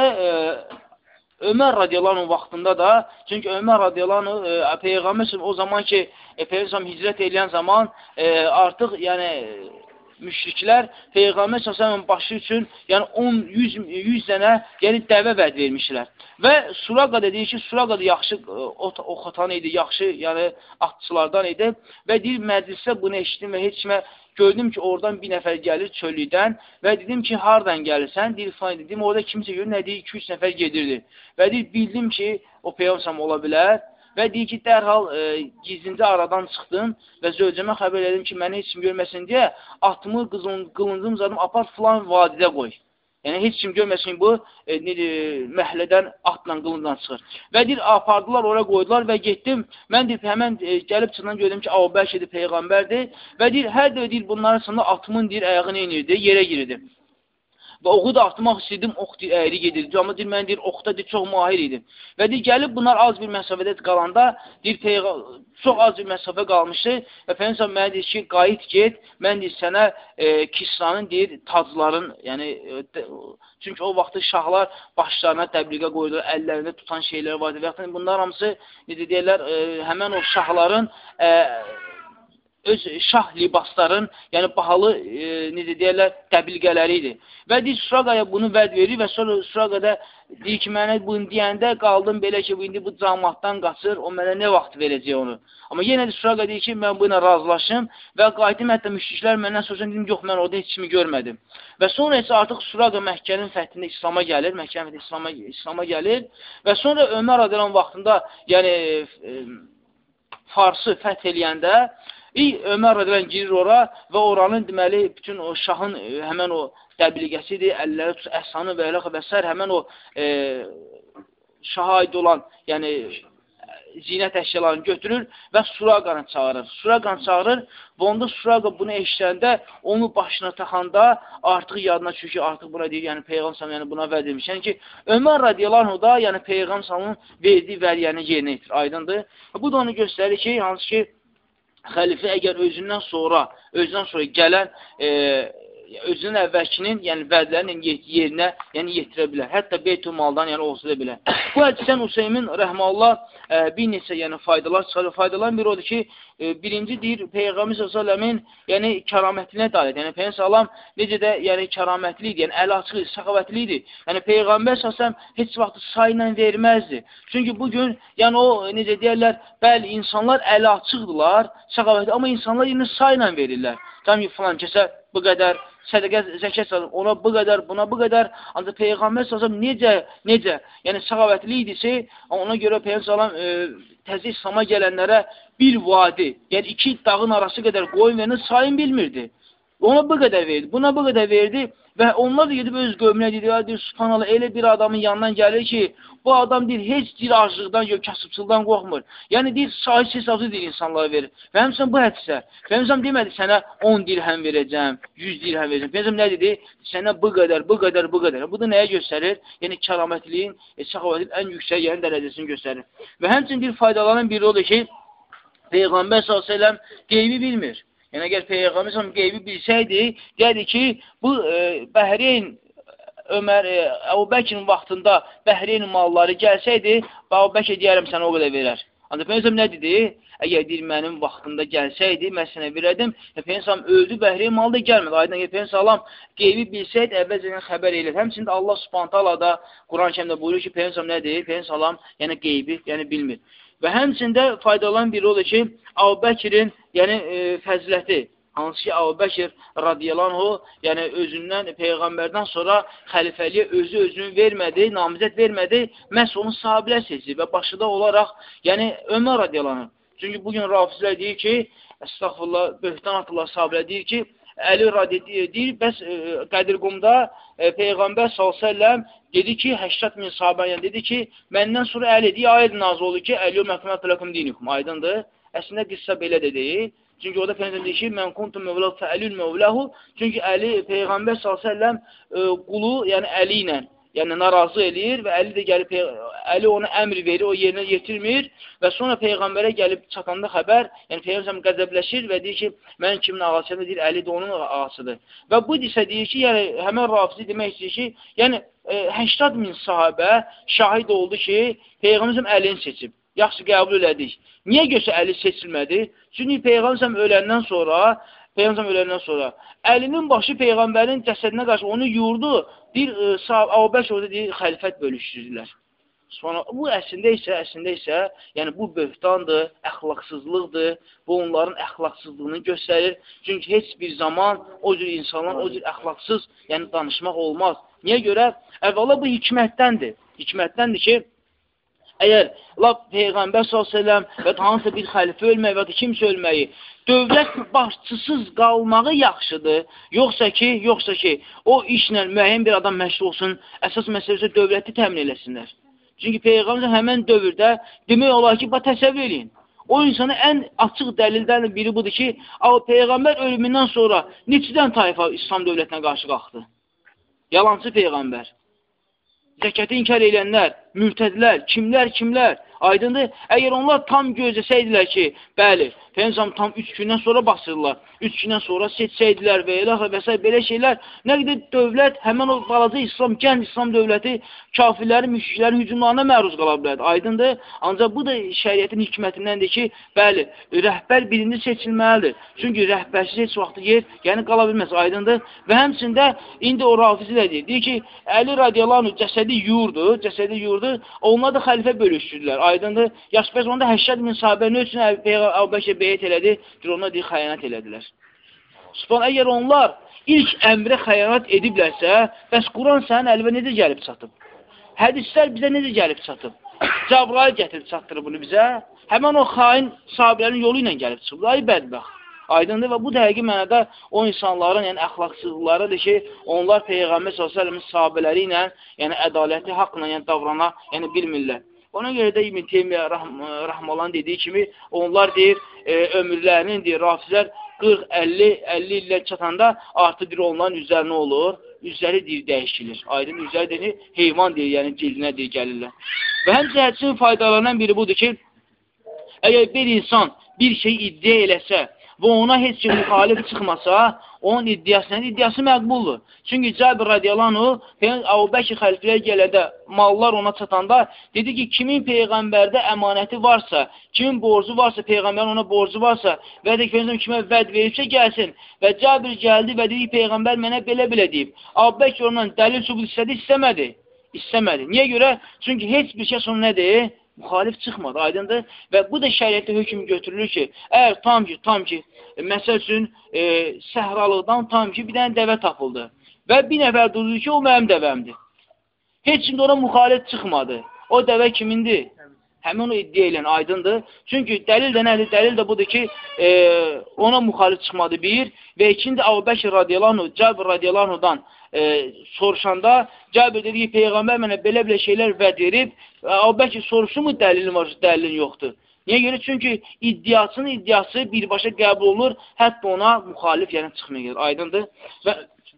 Ömər radiyallahu anh vaxtında da, çünki Ömər radiyallahu anh Peyğəmbər o zaman ki, Peyğəmbər hicrət edən zaman artıq yəni müşriklər Peyğəmbər s.ə.v başı üçün yəni 100 dənə yəni dəvə vəd vermişlər. Və Suraqa da deyir ki, Suraqa da yaxşı ox atan idi, yaxşı yəni atçılardan idi və deyir, məclisdə bunu eşitdim və heç kimə gördüm ki, oradan bir nəfər gəlir çölükdən və dedim ki, hardan gəlirsən? Deyir, falan dedim, orada kimsə görür, nə deyir, 2-3 nəfər gedirdi. Və deyir, bildim ki, o Peyğəmbər ola bilər. Və deyir ki, dərhal gizlincə aradan çıxdım və zövcəmə xəbər edim ki, məni heç kim görməsin deyə atımı, qılıncım zadım, apar filan vadidə qoy. Yəni, heç kim görməsin bu, məhəllədən atla, qılıncla çıxır. Və deyir, apardılar, oraya qoydular və getdim. Mən deyir, həmən gəlib çıxdan gördüm ki, Əbu Bəkr Peyğəmbərdir. Və deyir, hər də deyir, bunların arasında atımın deyir, ayağını inirdi, yerə girirdi. Və oxu da atmaq istəyirdim, ox deyir, əyri gedirdi. Amma deyir, mən deyir, oxda deyir, çox mahir idim. Və deyir, gəlib bunlar az bir məsafədə qalanda, deyir, çox az bir məsafə qalmışdı. Və Peyğəmbər mənə deyir ki, qayıt get, mən deyir, sənə Kisranın deyir, tacların, yəni, çünki o vaxtı şahlar başlarına təbliğə qoyulur, əllərində tutan şeylər vardı. Və yaxud bunlar hamısı, necə deyirlər, həmən o şahların öz şah libasların, yəni bahalı, necə deyərlər, təbliğələri idi. Və deyir, Suraqaya bunu vəd verir və sonra Suraqada deyir ki, mənə bunu deyəndə qaldım belə ki, indi bu cəmaatdan qaçır, o mənə nə vaxt verəcək onu. Amma yenə də Suraqa deyir ki, mən buna razılaşım və qayıtım, hətta müşriklər məndən soruşan, dedim, yox, mən orada heç kimi görmədim. Və sonra isə artıq Suraqa Məkkənin fəthində İslama gəlir, Məkkənin fəthində İslama gəlir və sonra Ömər radiyallahu vaxtında, yəni Farsı fəth eləyəndə, Ömər radiyallahu girir ora və oranın deməli, bütün o şahın həmən o təbliğəsidir, əlləri tutur, əhsanı və eləq və sər həmən o şaha aid olan, yəni zinət əşyalarını götürür və Suraqanı çağırır. Suraqanı çağırır və onda Suraqa bunu eşitəndə, onu başına taxanda artıq yadına çünki artıq buna deyir, yəni Peyğəmbər yəni buna vəd etmiş. Yəni ki, Ömər radiyallahu da, yəni Peyğəmbər verdiyi vədiyəni yerinə yetir, aydındır. Bu da onu göstərir ki, hansı ki, xəlifə əgər özündən sonra gələn özünün əvvəlkinin, yəni vədlərinin yerinə yetirə bilər. Hətta Beytülmaldan olsa da bilər. Bu hədisdən Hüseymin rəhməllah bir neçə faydalar çıxarır. Faydaların biri odur ki, birinci deyir, Peyğəmbər s.ə.v-in kəramətinə dair. Yəni, Peyğəmbər necə də kəramətli idi, əli açıq idi, səxavətli idi. Yəni, Peyğəmbər s.ə.v heç vaxt sayla verməzdi. Çünki bugün, yəni o, necə deyərlər, bəli, insanlar əli açıqdırlar, səxavətli, amma insanlar yine sayla verirlər. Tam ki, filan kəsə bu qədər, sədəqə, zəkat salın, ona bu qədər, buna bu qədər. Ancaq Peyğəmbər sallam necə, yəni səxavətli idisə, ona görə Peyğəmbər sallam təzə İslam'a gələnlərə bir vadi, yəni iki dağın arası qədər qoyun verini sayın bilmirdi. Ona bu qədər verdi, buna bu qədər verdi və onlar da gedib öz qövmünə deyir, subhanallah, elə bir adamın yanından gəlir ki, bu adam deyir, heç deyir, acılıqdan, yox, kasıbçılıqdan qorxmur. Yəni deyir, sahib hesabsız deyir, insanlara verir. Və həmçinin bu hədisə, Peyğəmbər demədi, sənə 10 dirhəm verəcəm, 100 dirhəm verəcəm. Peyğəmbər nə dedi? Sənə bu qədər, bu qədər, bu qədər. Bu da nəyə göstərir? Yəni, kəramətliyin, səxavətin ən yüksək yəni, dərəcəsini göstərir. Və həmçinin bir faydalarının biri odur ki, Peyğəmbər s.ə.v qeybi bilmir. Yəni, əgər Peyğəmbər s.ə.v qeybi bilsəydi, deyədi ki, bu Bəhreyn, Əbu Bəkirin vaxtında Bəhreyn malları gəlsəydi, Əbu Bəkir deyərəm sənə o qədər verər. Ancaq Peyğəmbər nə dedi? Əgər deyir, mənim vaxtımda gəlsəydi, mən sənə verədim, Peyğəmbər öldü, Bəhreyn malı da gəlmədi. Aydın Peyğəmbər qeybi bilsəydi, əvvəlcədən xəbər eləyir. Həmçində Allah Subhanahu taala da Quran-Kərimdə buyurur ki, Peyğəmbər nə deyir? Peyğəmbər yəni qeybi, yəni bilmir. Və həmçində faydalan biri odur ki, Əbu Bəkirin yəni fəziləti, hansı ki, Əbu Bəkir radiyallahu, yəni özündən, Peyğəmbərdən sonra xəlifəliyə özünü vermədi, namizət vermədi, məhz onun sahabilər seçdi və başında olaraq, yəni Ömər radiyallahu. Çünki bugün rafizlər deyir ki, əstəğfurullah, böhtan atırlar sahabilər deyir ki, Əli radiyallahu deyir, bəs Qədirqumda Peyğəmbər s.ə.v dedi ki, 80 min sahabəyən dedi ki, məndən sonra Əli deyə ayət nazı oldu ki, Əli-ü məhkəmət ləkum dinikum, aydındır. Əslində qıssa belə də deyil. Çünki orada Peyğəmbər deyir ki, mən kuntum mövləhu fəəlül mövləhu. Çünki Əli, Peyğəmbər s.ə.v qulu, yəni Əli ilə, yəni narazı eləyir və Əli də gəlib, Əli ona əmr verir, o yerinə yetirmir və sonra Peyğəmbərə gəlib çatanda xəbər, yəni Peyğəmbər qəzəbləşir və deyir ki, mən kimin ağasıdır, deyir, Əli də onun ağasıdır. Və bu isə deyir ki, yəni həmən rafizi demək istəyir ki, yəni 80 min sahabə şahid oldu ki, Peyğəmbər Əlini seçib. Yaxşı qəbul elədik. Niyə gösə Əli seçilmədi? Çünki Peyğəmbər öləndən sonra Əlinin başı Peyğəmbərin cəsədinə qarşı onu yurdu, bir Əbu Bəkir orada deyir, xəlifət bölüşdürdülər. Sonra bu əslində isə, yəni bu böhtandır, əxlaqsızlıqdır, bu onların əxlaqsızlığını göstərir. Çünki heç bir zaman o cür insanlar, o cür əxlaqsız, yəni danışmaq olmaz. Niyə görə? Əvvəla bu hikmətdəndir ki, əgər Peyğəmbər s.ə.v və hansısa bir xəlifə ölməyi və kimsə ölməyi, dövlət başçısız qalmağı yaxşıdır, yoxsa ki, o işlə müəyyən bir adam məşğul olsun, əsas məsələsi dövləti təmin eləsinlər. Çünki Peyğəmbər həmən dövrdə demək olar ki, təsəvvür eləyin. O insanın ən açıq dəlildən biri budur ki, Peyğəmbər ölümündən sonra neçədən tayfa İslam dövlətinə qarşı qalxdı? Yalancı Peyğəmbər. Zəkəti inkar edənlər, mürtədlər, kimlər, aydındır. Əgər onlar tam gözləsəydilər ki, bəli, Peyğəmbər tam 3 gündən sonra basırlar, 3 gündən sonra seçsəydilər və s. belə şeylər, nə qədər dövlət, həmən o balaca İslam, gənc İslam dövləti kafirlərin, müşriklərin hücumlarına məruz qala bilərdi, aydındır. Ancaq bu da şəriətin hikmətindəndir ki, bəli, rəhbər birinci seçilməlidir. Çünki rəhbərsiz heç vaxtı yer, yəni qala bilməz, aydındır. Və həmçində, indi o rafizi də deyir ki, Əli radiyallahu cəsədi yurdu, onlar da xəlifə bölüşdürdülər, aydındır. Yaxşı, bəs onda 80 min sahabə nə üçün Əbu Bəkir beyət elədi, onlar deyir, xəyanət elədilər. Subhan, əgər onlar ilk əmrə xəyanət ediblərsə, bəs Quran sənin əlivə necə gəlib çatıb? Hədislər bizə necə gəlib çatıb? Cəbrail gətirib çatdırır bunu bizə. Həmən o xain sahabələrin yolu ilə gəlib çıxıb. Ay bədbəxt. Aydındır və bu da həqiqi mənada o insanların, yəni əxlaqsızlıqlarıdır ki, onlar Peyğəmbər s.ə.v-in sahabələri ilə, yəni ədaləti haqqla davrana, yəni bilmirlər. Ona görə də İbn Teymiyyə Rəhməlan dediyi kimi, onlar deyir, ömürlərinin, deyir, rafizlər 40-50 illər çatanda artıq deyir, onların üzərinə olur, üzəri deyir, dəyişilir. Aydın üzəri deyir, heyvan deyir, yəni cildinə deyir, gəlirlər. Və həmçə hədsin faydalarından biri budur ki, əgər bir insan bir şey iddia eləsə və ona heç kim müxalif çıxmasa, onun iddiası məqbuldur. Çünki Cabir radiyallahu Əbu Bəkir xəlifəyə gələndə mallar ona çatanda dedi ki, kimin Peyğəmbərdə əmanəti varsa, kimin borcu varsa, Peyğəmbərin ona borcu varsa və də ki, kimə vəd veribsə gəlsin və Cabir gəldi və dedi, Peyğəmbər mənə belə deyib. Əbu Bəkir ondan dəlil sübut istədi, istəmədi. Niyə görə? Çünki heç bir şey sonra nədir? müxalif çıxmadı, aydındır. Və bu da şəriətdə hökm götürülür ki, əgər tam ki, məsəl üçün, səhralıqdan tam ki, bir dənə dəvə tapıldı və bir nəfər durdu ki, o mənim dəvəmdir. Heç kim də ona müxalif çıxmadı. O dəvə kimindir? Həmin onu iddia edən aydındır. Çünki dəlil də nədir? Dəlil də budur ki, ona müxalif çıxmadı bir və ikinci Əbu Bəkir radiyallahu anh, Cabir radiyallahu anhdan soruşanda Cabir dedi ki, Peyğəmbər mənə belə şeylər vəd verib, Əbu Bəkir soruşu mu dəlilin var, dəlilin yoxdur. Niyə görə? Çünki iddiasının iddiası birbaşa qəbul olunur, hətta ona müxalif yəni çıxmaya gedir. Aydındır. Və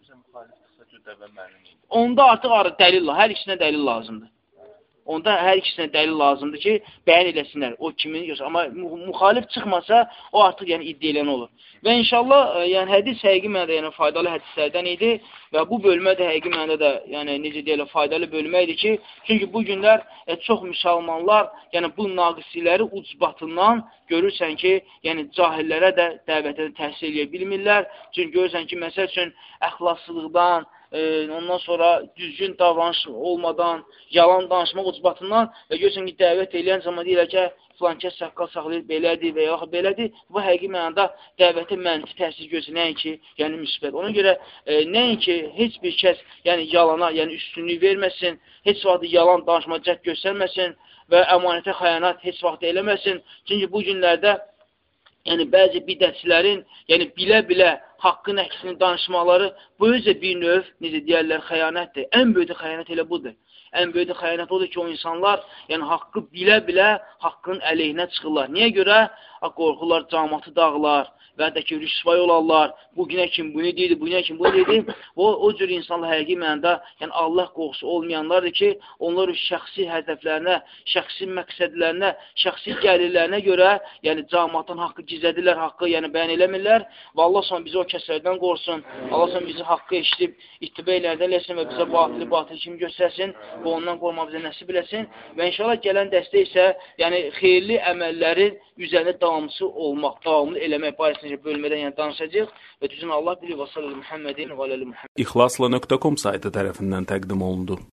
onda artıq dəlil, hər ikisinə dəlil lazımdır. Onda hər ikisinə dəlil lazımdır ki, bəyan eləsinlər, o kimin yoxsa. Amma müxalif çıxmasa, o artıq yəni iddia elən olur. Və inşallah, yəni hədis həqiqi mənada yəni faydalı hədislərdən idi və bu bölmə də həqiqi mənada da yəni necə deyirlər, faydalı bölmə idi ki, çünki bu günlər çox müsəlmanlar yəni bu naqisiləri ucbatından görürsən ki, yəni cahillərə də dəvətə təhsil edə bilmirlər. Çünki görürsən ki, məsəl üçün əxlasızlıqdan, ondan sonra düzgün davranış olmadan, yalan danışmaq ucbatından və görürsən ki, dəvət eləyən zaman deyirlər ki, filankəs saqqal saxlayır, belədir və yaxud belədir. Bu həqiqi mənada dəvətə mənfi təsir göstərir, nəinki, yəni müsbət. Ona görə nəinki heç bir kəs yəni yalana, yəni üstünlük verməsin, heç vaxt yalan danışma cəhd göstərməsin və əmanətə xəyanət heç vaxt eləməsin. Çünki bu günlərdə yəni bəzi bidətçilərin yəni bilə-bilə haqqın əksini danışmaları bu özə bir növ, necə deyərlər, xəyanətdir. Ən böyük xəyanət elə budur. Ən böyük xəyanət odur ki, o insanlar yəni haqqı bilə-bilə haqqın əleyhinə çıxırlar. Niyə görə? Qorxurlar, cəmaatı dağlar və hətta ki, rüsvay olarlar. Bugünə kim bunu deyir, bugünə kim bunu deyir. O cür insanlar həqiqi mənada yəni Allah qorxusu olmayanlardır ki, onlar şəxsi hədəflərinə, şəxsi məqsədlərinə, şəxsi gəlirlərinə görə yəni cəmaatın haqqı gizlədirlər, haqqı yəni bəyan eləmirlər. Və Allah sonra bizi o kəslərdən qorusun. Allah sonra bizi haqqı eşidib ittibə elədən eləsin və bizə batili kimi göstərsin və ondan qoruma bizə nəsib eləsin. Və inşallah gələn dəstə isə yəni xeyirli əməllərin üzərində davamlısı olmaq, davamlı eləmək barəsində bölmədən yəni danışacaq və düzün Allah bilir və sallallahu Muhammedin və aləli Muhammed. İxlasla.com saytı tərəfindən təqdim olundu.